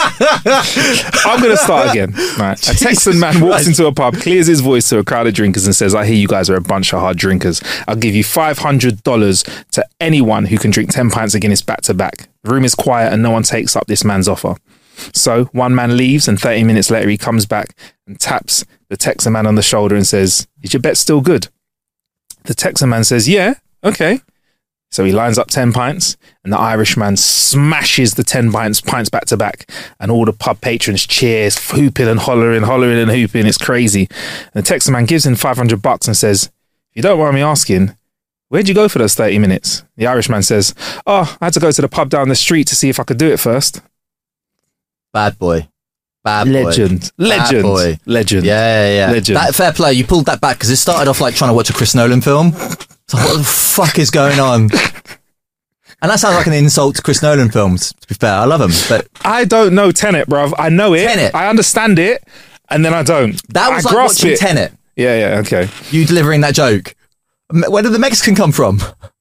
I'm going to start again. Right. A Texan man walks into a pub, clears his voice to a crowd of drinkers and says, I hear you guys are a bunch of hard drinkers. I'll give you $500 to anyone who can drink 10 pints of Guinness back to back. The room is quiet and no one takes up this man's offer. So one man leaves and 30 minutes later he comes back and taps the Texan man on the shoulder and says, is your bet still good? The Texan man says, yeah, okay. So he lines up 10 pints and the Irishman smashes the 10 pints back to back and all the pub patrons cheers, hooping and hollering and hooping. It's crazy. And the Texan man gives him $500 and says, if you don't mind me asking, where'd you go for those 30 minutes? The Irishman says, I had to go to the pub down the street to see if I could do it first. Bad boy. Legend. Legend. Yeah. Legend. That, fair play. You pulled that back because it started off like trying to watch a Chris Nolan film. So what the fuck is going on? And that sounds like an insult to Chris Nolan films, to be fair. I love him, but... I don't know Tenet, bruv. I know it. Tenet. I understand it, and then I don't. That was like watching Tenet. Yeah, okay. You delivering that joke. Where did the Mexican come from?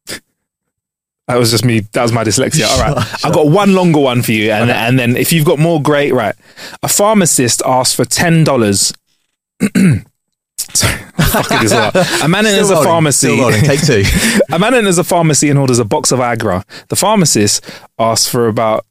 That was just me. That was my dyslexia. All right. I've got one longer one for you, and then if you've got more, great. Right. A pharmacist asked for $10. A man enters a pharmacy. Take 2. A man enters a pharmacy and orders a box of Agra. The pharmacist asks for about...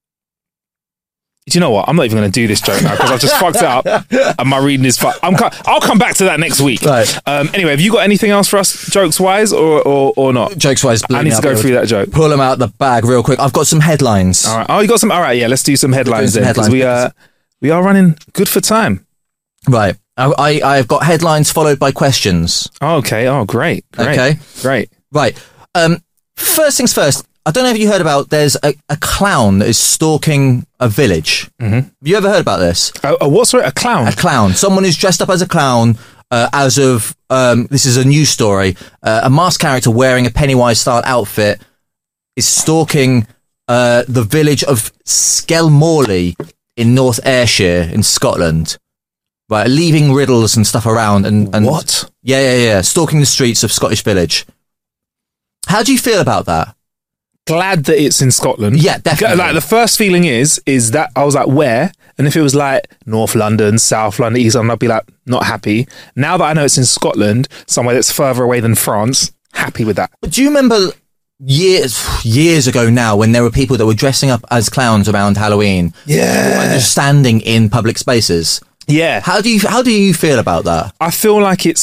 Do you know what? I'm not even going to do this joke now because I've just fucked it up and my reading is fucked. I'll come back to that next week. Right. Anyway, have you got anything else for us, jokes-wise, or not? Jokes-wise, I need to go through that joke. Pull them out the bag real quick. I've got some headlines. All right. Oh, you got some? All right, yeah, let's do some headlines then because we are running good for time. Right. I've got headlines followed by questions. Oh, okay. Oh, great. Okay. Great. Right. First things first. I don't know if you heard about, there's a clown that is stalking a village. Mm-hmm. Have you ever heard about this? What sort of a clown? A clown. Someone who's dressed up as a clown as of, this is a news story, a masked character wearing a Pennywise-style outfit is stalking the village of Skelmorley in North Ayrshire in Scotland. Right, leaving riddles and stuff around. And what? Yeah. Stalking the streets of Scottish village. How do you feel about that? Glad that it's in Scotland. Yeah, definitely. Like the first feeling is that I was like, where? And if it was like North London, South London, East London, I'd be like, not happy. Now that I know it's in Scotland, somewhere that's further away than France, happy with that. But do you remember years ago now when there were people that were dressing up as clowns around Halloween? Yeah. And just standing in public spaces? Yeah. How do you feel about that? I feel like it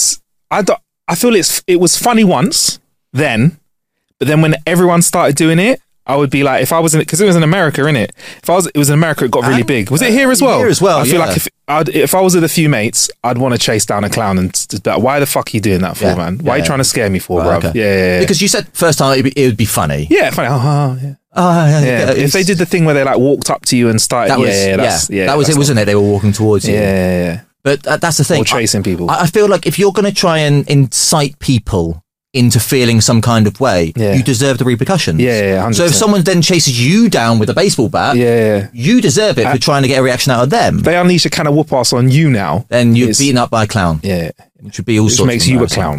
was funny once then, but then when everyone started doing it, I would be like, if I was in it, because it was in America, innit? It was in America, it got really big. Was it here as well? Here as well, I feel like if I was with a few mates, I'd want to chase down a clown and why the fuck are you doing that for, man? Why are you trying to scare me for, bruv? Okay. Yeah. Because you said first time it would be funny. Yeah, funny. Yeah. If they did the thing where they like walked up to you and started, that was it, wasn't it? They were walking towards you. Yeah. But that's the thing. Or chasing people. I feel like if you're going to try and incite people into feeling some kind of way, you deserve the repercussions. Yeah, 100%. So if someone then chases you down with a baseball bat, you deserve it for trying to get a reaction out of them. They unleash a kind of whoop ass on you now. Then you're beaten up by a clown. Yeah. Which would be all sorts Which makes you a clown.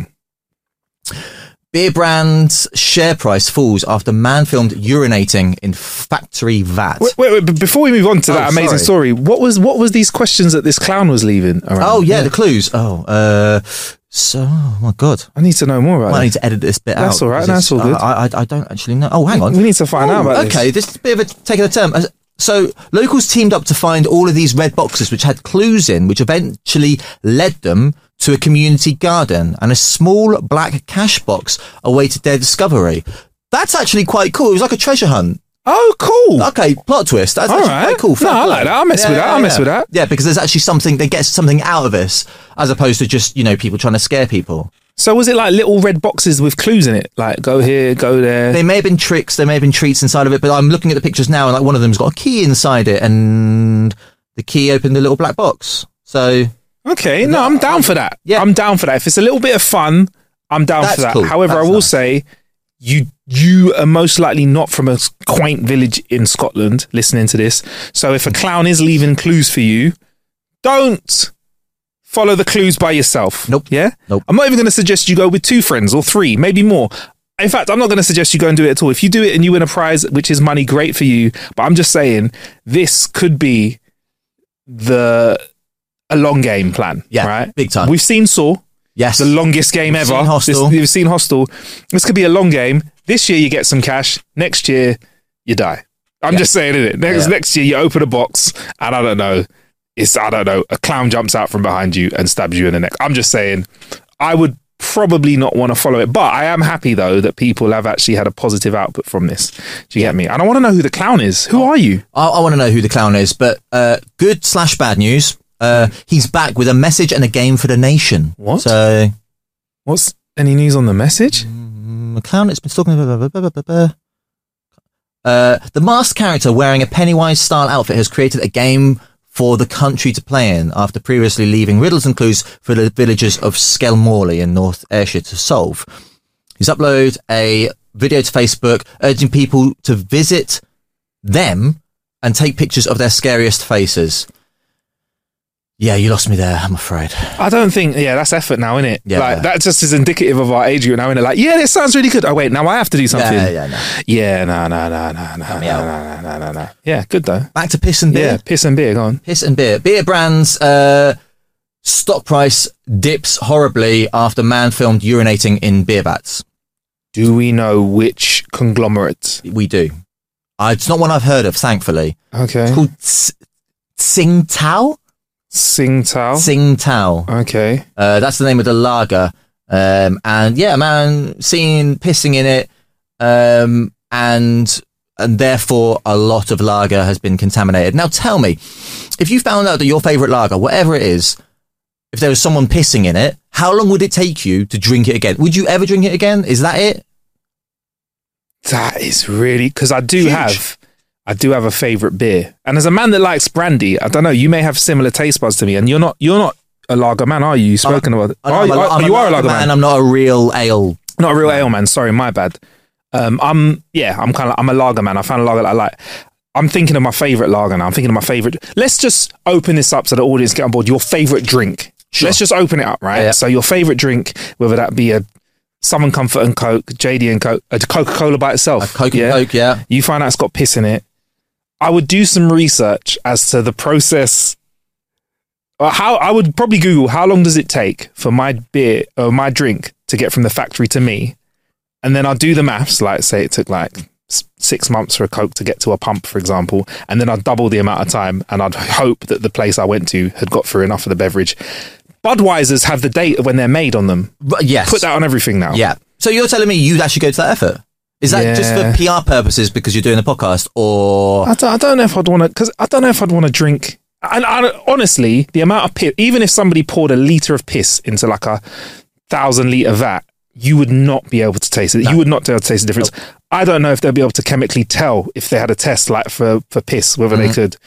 Beer brand's share price falls after man filmed urinating in factory vat. Wait, before we move on to that amazing story, what was these questions that this clown was leaving around? Oh, the clues. Oh my God. I need to know more about I need to edit this bit out. That's all right. That's all good. I don't actually know. Oh, hang on. We need to find out about this. Okay, this is a bit of a take of the term. So, locals teamed up to find all of these red boxes which had clues in, which eventually led them to a community garden, and a small black cash box awaited their discovery. That's actually quite cool. It was like a treasure hunt. Oh, cool. Okay, plot twist. That's actually quite cool. No, I like that. I'll mess with that. Yeah, because there's actually something, they get something out of this, as opposed to just, people trying to scare people. So was it like little red boxes with clues in it? Like, go here, go there? There may have been tricks, there may have been treats inside of it, but I'm looking at the pictures now, and like one of them's got a key inside it, and the key opened the little black box. So... Okay, no, I'm down for that. Yeah. I'm down for that. If it's a little bit of fun, I'm down for that. Cool. However, I will say, you are most likely not from a quaint village in Scotland listening to this. So if a clown is leaving clues for you, don't follow the clues by yourself. Nope. Yeah? Nope. I'm not even going to suggest you go with 2 friends or 3, maybe more. In fact, I'm not going to suggest you go and do it at all. If you do it and you win a prize, which is money, great for you. But I'm just saying, this could be a long game plan. Yeah, right? Big time. We've seen Saw. Yes. The longest game ever. We've seen Hostel. This could be a long game. This year you get some cash. Next year you die. I'm just saying, isn't it? Next year you open a box and I don't know, a clown jumps out from behind you and stabs you in the neck. I'm just saying, I would probably not want to follow it, but I am happy though that people have actually had a positive output from this. Do you get me? And I want to know who the clown is. Who are you? I want to know who the clown is, but good/bad news. He's back with a message and a game for the nation. What? So, what's any news on the message? The clown has been talking about. The masked character wearing a Pennywise-style outfit has created a game for the country to play in after previously leaving riddles and clues for the villagers of Skelmorley in North Ayrshire to solve. He's uploaded a video to Facebook urging people to visit them and take pictures of their scariest faces. Yeah, you lost me there, I'm afraid. I don't think, that's effort now, innit? Yeah. Like, that just is indicative of our age group now, innit? Like, this sounds really good. Oh, wait, now I have to do something. No. Yeah, good though. Back to piss and beer. Yeah, piss and beer, go on. Piss and beer. Beer brands, stock price dips horribly after man filmed urinating in beer vats. Do we know which conglomerate? We do. It's not one I've heard of, thankfully. Okay. It's called Tsingtao? Tsingtao. Okay. That's the name of the lager. And yeah, a man seen pissing in it, and therefore a lot of lager has been contaminated. Now tell me, if you found out that your favourite lager, whatever it is, if there was someone pissing in it, how long would it take you to drink it again? Would you ever drink it again? Is that it? That is really, because I do have a favourite beer. And as a man that likes brandy, I don't know, you may have similar taste buds to me, and you're not a lager man, are you? You've spoken about it. You are a lager man. I'm not a real ale. Not a real ale man, sorry, my bad. I'm a lager man. I found a lager that I like. I'm thinking of my favourite lager now. Let's just open this up so the audience get on board. Your favourite drink. Sure. Let's just open it up, right? Yeah. So your favourite drink, whether that be a Southern Comfort and Coke, JD and Coke, a Coca-Cola by itself. A Coke and Coke, yeah. You find out it's got piss in it. I would do some research as to the process. I would probably Google how long does it take for my beer or my drink to get from the factory to me, and then I'll do the maths. Like, say it took like 6 months for a Coke to get to a pump, for example, and then I'd double the amount of time, and I'd hope that the place I went to had got through enough of the beverage. Budweisers have the date of when they're made on them. Yes. Put that on everything now. Yeah. So you're telling me you'd actually go to that effort? Is that just for PR purposes because you're doing a podcast, or? I don't know if I'd want to, because I don't know if I'd want to drink. And honestly, the amount of piss, even if somebody poured a litre of piss into like a 1,000-litre vat, you would not be able to taste it. No. You would not be able to taste the difference. Nope. I don't know if they'll be able to chemically tell if they had a test like for piss, whether they could.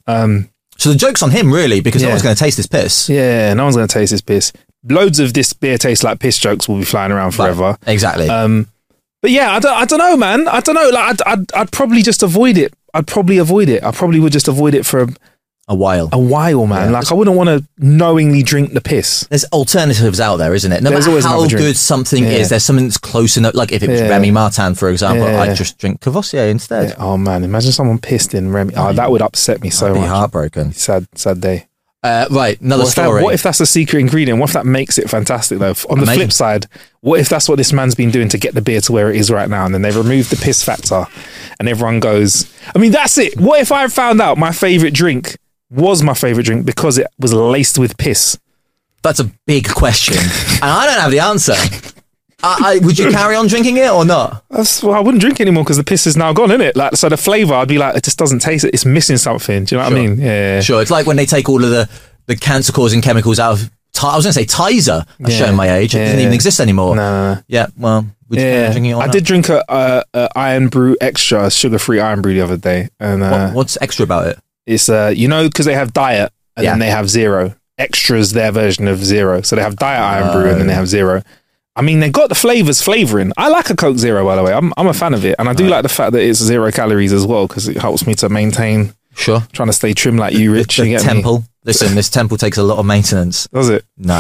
So the joke's on him, really, because no one's going to taste this piss. Yeah, no one's going to taste this piss. Loads of this beer tastes like piss jokes will be flying around forever. Right. Exactly. But yeah, I don't know, man. I don't know. Like, I'd probably just avoid it. I probably would just avoid it for a while, man. Yeah. Like, I wouldn't want to knowingly drink the piss. There's alternatives out there, isn't it? No matter how good something is, there's something that's close enough. Like if it was Remy Martin, for example, I'd just drink Courvoisier instead. Yeah. Oh man, imagine someone pissed in Remy. Oh, that would upset me so much. I'd be heartbroken. Sad day. Right, another story. What if that's a secret ingredient? What if that makes it fantastic, though? On the flip side, what if that's what this man's been doing to get the beer to where it is right now, and then they remove the piss factor, and everyone goes, I mean, that's it. What if I found out my favourite drink was my favourite drink because it was laced with piss? That's a big question, and I don't have the answer. Would you carry on drinking it or not? Well, I wouldn't drink it anymore because the piss is now gone, isn't it? Like, so the flavour, I'd be like, it just doesn't taste it. It's missing something. Do you know what I mean? Yeah. Sure. It's like when they take all of the cancer-causing chemicals out of, I was going to say Tizer. I've shown my age. It doesn't even exist anymore. No. Yeah, well, would you carry on drinking it or not? I did drink a Iron Brew Extra, sugar-free Iron Brew the other day. And what's extra about it? It's, because they have Diet and then they have Zero. Extra's their version of Zero. So they have Diet Iron Brew and then they have Zero. I mean, they got the flavouring. I like a Coke Zero, by the way. I'm a fan of it. And I do like the fact that it's 0 calories as well, because it helps me to maintain. Sure. Trying to stay trim like you, Rich. The temple. Listen, this temple takes a lot of maintenance. Does it? No.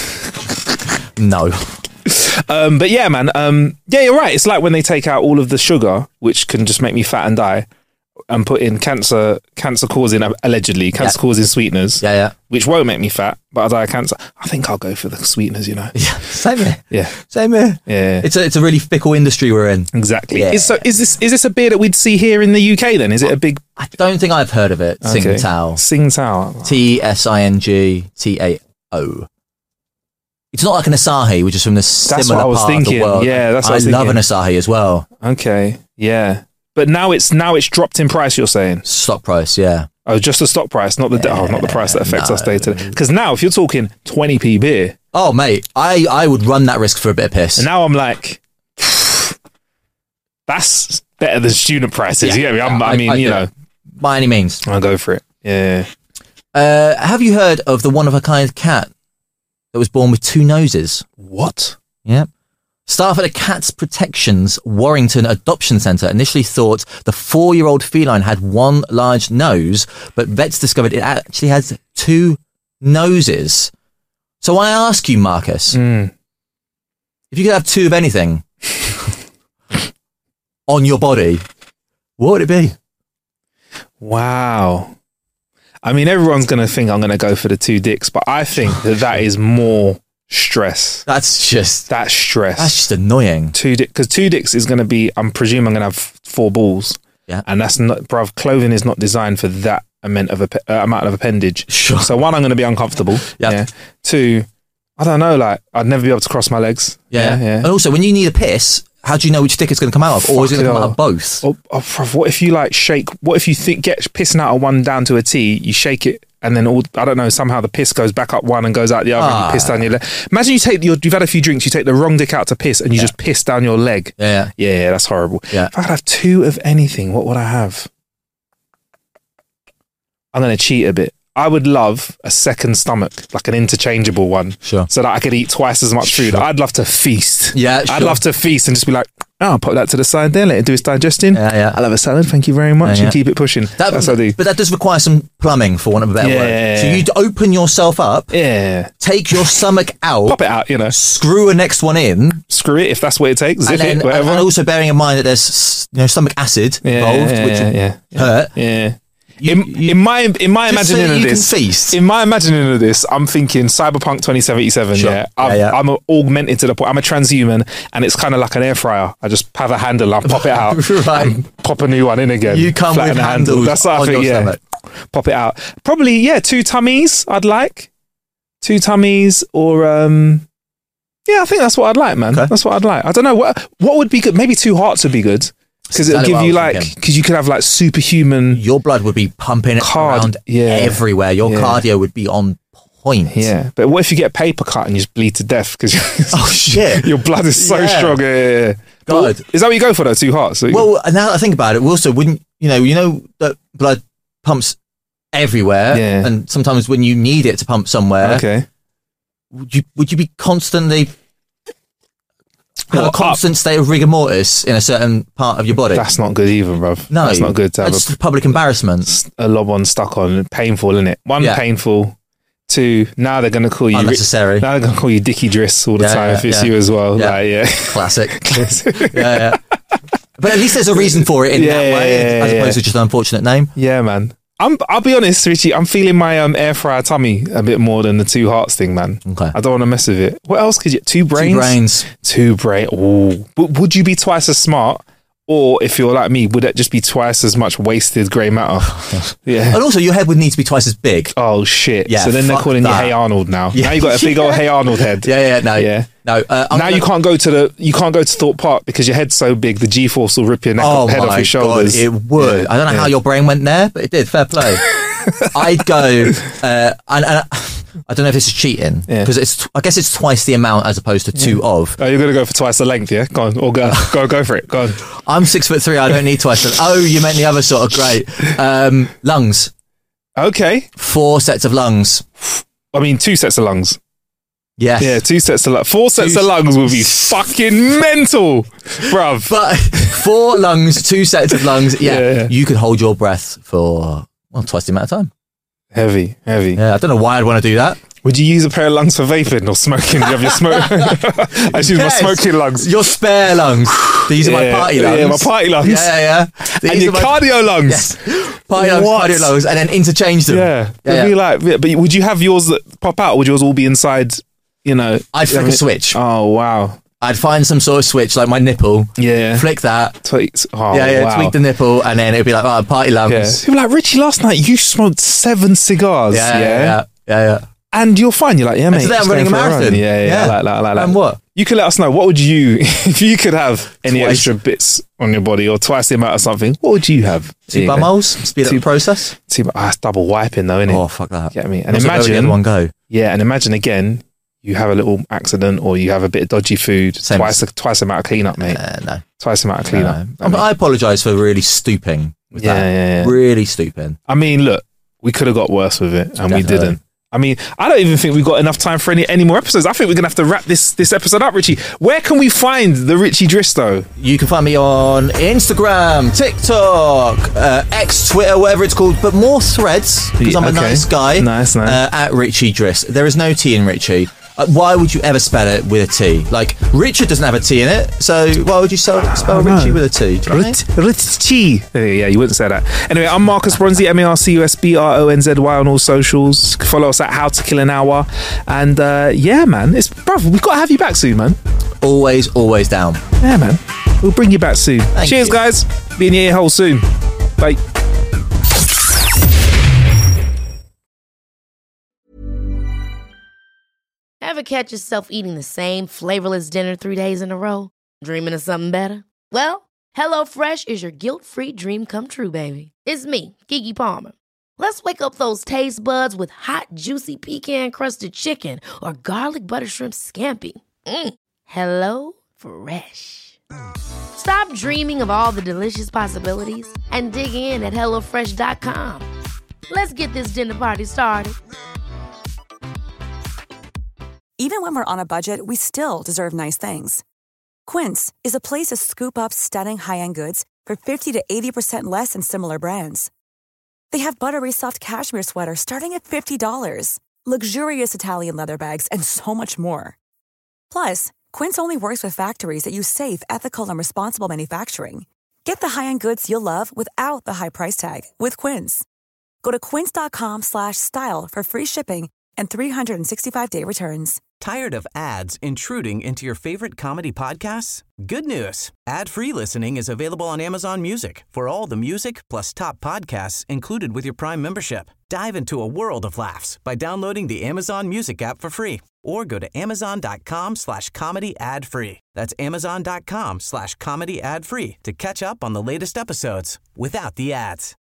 No. But yeah, man. Yeah, you're right. It's like when they take out all of the sugar, which can just make me fat and die, and put in cancer-causing, allegedly, cancer-causing sweeteners. Yeah. Which won't make me fat, but I'll die of cancer. I think I'll go for the sweeteners, you know. Yeah, same here. Yeah. Same here. Yeah. It's a really fickle industry we're in. Exactly. Yeah. Is this a beer that we'd see here in the UK then? Is it a big... I don't think I've heard of it. Okay. Tsingtao. Tsingtao. Tsingtao. It's not like an Asahi, which is from the similar part of the world. Yeah, that's what I was thinking. I love an Asahi as well. Okay, yeah. But now it's dropped in price, you're saying? Stock price, yeah. Oh, just the stock price, not the price that affects us day to day. Because now, if you're talking 20p beer... Oh, mate, I would run that risk for a bit of piss. And now I'm like, that's better than student prices. Yeah, I mean, you know. By any means. I'll go for it, yeah. Have you heard of the one-of-a-kind cat that was born with 2 noses? What? Yeah. Staff at the Cats Protection's Warrington Adoption Centre initially thought the 4-year-old feline had 1 large nose, but vets discovered it actually has 2 noses. So I ask you, Marcus, if you could have 2 of anything on your body, what would it be? Wow. I mean, everyone's going to think I'm going to go for the 2 dicks, but I think that is more... stress. That's stress. That's just annoying. 2 dicks, because 2 dicks is going to be, I'm presuming I'm going to have 4 balls. Yeah. And that's not, bruv, clothing is not designed for that amount of appendage. Sure. So 1, I'm going to be uncomfortable. Yep. Yeah. 2, I don't know, like, I'd never be able to cross my legs. Yeah. And also, when you need a piss, how do you know which dick it's going to come out of? Or is it going to come out of both? Bruv, what if you like what if you get pissing out of one down to a T, you shake it, and then I don't know, somehow the piss goes back up one and goes out the other and you piss down your leg. Imagine you've had a few drinks, you take the wrong dick out to piss and you just piss down your leg. Yeah, that's horrible. Yeah. If I could have 2 of anything, what would I have? I'm going to cheat a bit. I would love a second stomach, like an interchangeable one. Sure. So that I could eat twice as much food. I'd love to feast. Yeah, sure. I'd love to feast and just be like, I'll put that to the side there, let it do its digesting. Yeah. I'll have a salad, thank you very much, and keep it pushing. That's what I do. But that does require some plumbing, for want of a better word. So you'd open yourself up, take your stomach out, pop it out, screw a next one in. Screw it, if that's what it takes, zip it, whatever. And also bearing in mind that there's stomach acid involved, which will hurt. Yeah. in my imagining so of you this, can feast. in my imagining of this, I'm thinking Cyberpunk 2077. Sure. Yeah, Yeah. I'm augmented to the point. I'm a transhuman, and it's kind of like an air fryer. I just have a handle, I pop it out, Right. and pop a new one in again. You come Flatten with the handle. handles That's what I on think. your Yeah, stomach. pop it out. Probably 2 tummies. I'd like 2 tummies, or yeah, I think that's what I'd like, man. Okay. That's what I'd like. I don't know what would be good. Maybe 2 hearts would be good. Because it'll Exactly give what you I was thinking. because you could have like superhuman. Your blood would be pumping around everywhere. Your cardio would be on point. Yeah, but what if you get a paper cut and you just bleed to death because Oh, shit. your blood is so Yeah. strong? Yeah. God. Well, is that what you go for though? 2 hearts? So Well, now that I think about it, we also wouldn't, you know that blood pumps everywhere, Yeah. and sometimes when you need it to pump somewhere, okay. would you be constantly have a Well, constant state of rigor mortis in a certain part of your body? That's not good either, bruv. No, that's not good to have that's public embarrassment. a lob on stuck on. Painful, isn't it? 1, Yeah. painful. 2, now they're gonna call you Unnecessary. Now they're gonna call you Dickie Driss all the Yeah, time yeah, if it's yeah. you as well. Yeah. Like, yeah. Classic. yeah. But at least there's a reason for it in Yeah, that way, yeah, as yeah. opposed to just an unfortunate name. Yeah, man. I'll be honest, Richie. I'm feeling my air fryer tummy a bit more than the 2 hearts thing, man. Okay. I don't want to mess with it. What else could you? 2 brains. 2 brains. 2 brain. Ooh. But would you be twice as smart, or if you're like me, would that just be twice as much wasted grey matter? Yeah. And also, your head would need to be twice as big. Oh shit. Yeah, So then they're fuck calling that. you Hey Arnold now. Yeah. Now you got a big old Hey Arnold head. No. Yeah. No. Now you can't go to Thorpe Park because your head's so big. The G-force will rip your neck Oh head my off your shoulders. God, it would. Yeah. I don't know how your brain went there, but it did. Fair play. I'd go, and I don't know if this is cheating because I guess it's twice the amount as opposed to 2 of. Oh, you're gonna go for twice the length, yeah? Go on, or go for it. Go on. I'm 6'3". I don't need twice. Oh, you meant the other sort of great. Lungs. Okay. 4 sets of lungs. I mean, 2 sets of lungs. Yes. Yeah, 2 sets of lungs. 4 sets of lungs would be fucking mental, bruv. But 4 lungs, 2 sets of lungs. Yeah. You could hold your breath for twice the amount of time. Heavy. Yeah, I don't know why I'd want to do that. Would you use a pair of lungs for vaping or smoking? You have your smoke. I use my smoking lungs. Your spare lungs. These are my party lungs. Yeah, my party lungs. Yeah. And These your are my cardio lungs. Yes. Party lungs, What? cardio lungs, and then interchange them. Yeah. It'd be like, but would you have yours that pop out, or would yours all be inside, you know? I'd flick a switch. Oh, wow. I'd find some sort of switch, like my nipple. Yeah. Flick that. Tweak Wow. the Tweak the nipple, and then it'd be like, party lungs. Yeah. People are like, Richie, last night you smoked 7 cigars. Yeah. And you're fine. You're like, yeah, mate. today I'm just running going a for marathon. run. Yeah. Like that. And what? You could let us know. What would you, if you could have any Twice. extra bits on your body or twice the amount of something, what would you have? 2 bum holes, speed up the process. That's double wiping though, isn't it? Oh, fuck that. Get me? And Also, where would the imagine, other one go? yeah, and imagine again, you have a little accident or you have a bit of dodgy food. Twice the amount of cleanup, mate. No. Twice the amount of cleanup. I apologise for really stooping with that. Yeah. Really stooping. I mean, look, we could have got worse with it, and we Definitely. didn't. I mean, I don't even think we've got enough time for any more episodes. I think we're going to have to wrap this episode up, Richie. Where can we find the Richie Driss, though? You can find me on Instagram, TikTok, X, Twitter, whatever it's called, but more Threads, because I'm a Okay. nice guy. Nice. At Richie Driss. There is no T in Richie. Why would you ever spell it with a T? Like, Richard doesn't have a T in it, so why would you spell Richie with a T? Do you know what I mean? Richie. Yeah, you wouldn't say that. Anyway, I'm Marcus Bronzy, MarcusBronzy on all socials. Follow us at How to Kill an Hour. And yeah, man, brother, we've got to have you back soon, man. Always down. Yeah, man. We'll bring you back soon. Cheers, you. guys. Be in your ear hole soon. Bye. Ever catch yourself eating the same flavorless dinner 3 days in a row? Dreaming of something better? Well, HelloFresh is your guilt-free dream come true, baby. It's me, Keke Palmer. Let's wake up those taste buds with hot, juicy pecan-crusted chicken or garlic butter shrimp scampi. Hello Fresh. Stop dreaming of all the delicious possibilities and dig in at HelloFresh.com. Let's get this dinner party started. Even when we're on a budget, we still deserve nice things. Quince is a place to scoop up stunning high-end goods for 50 to 80% less than similar brands. They have buttery soft cashmere sweaters starting at $50, luxurious Italian leather bags, and so much more. Plus, Quince only works with factories that use safe, ethical, and responsible manufacturing. Get the high-end goods you'll love without the high price tag with Quince. Go to quince.com/style for free shipping and 365-day returns. Tired of ads intruding into your favorite comedy podcasts? Good news. Ad-free listening is available on Amazon Music for all the music plus top podcasts included with your Prime membership. Dive into a world of laughs by downloading the Amazon Music app for free or go to amazon.com/comedy ad-free. That's amazon.com/comedy ad-free to catch up on the latest episodes without the ads.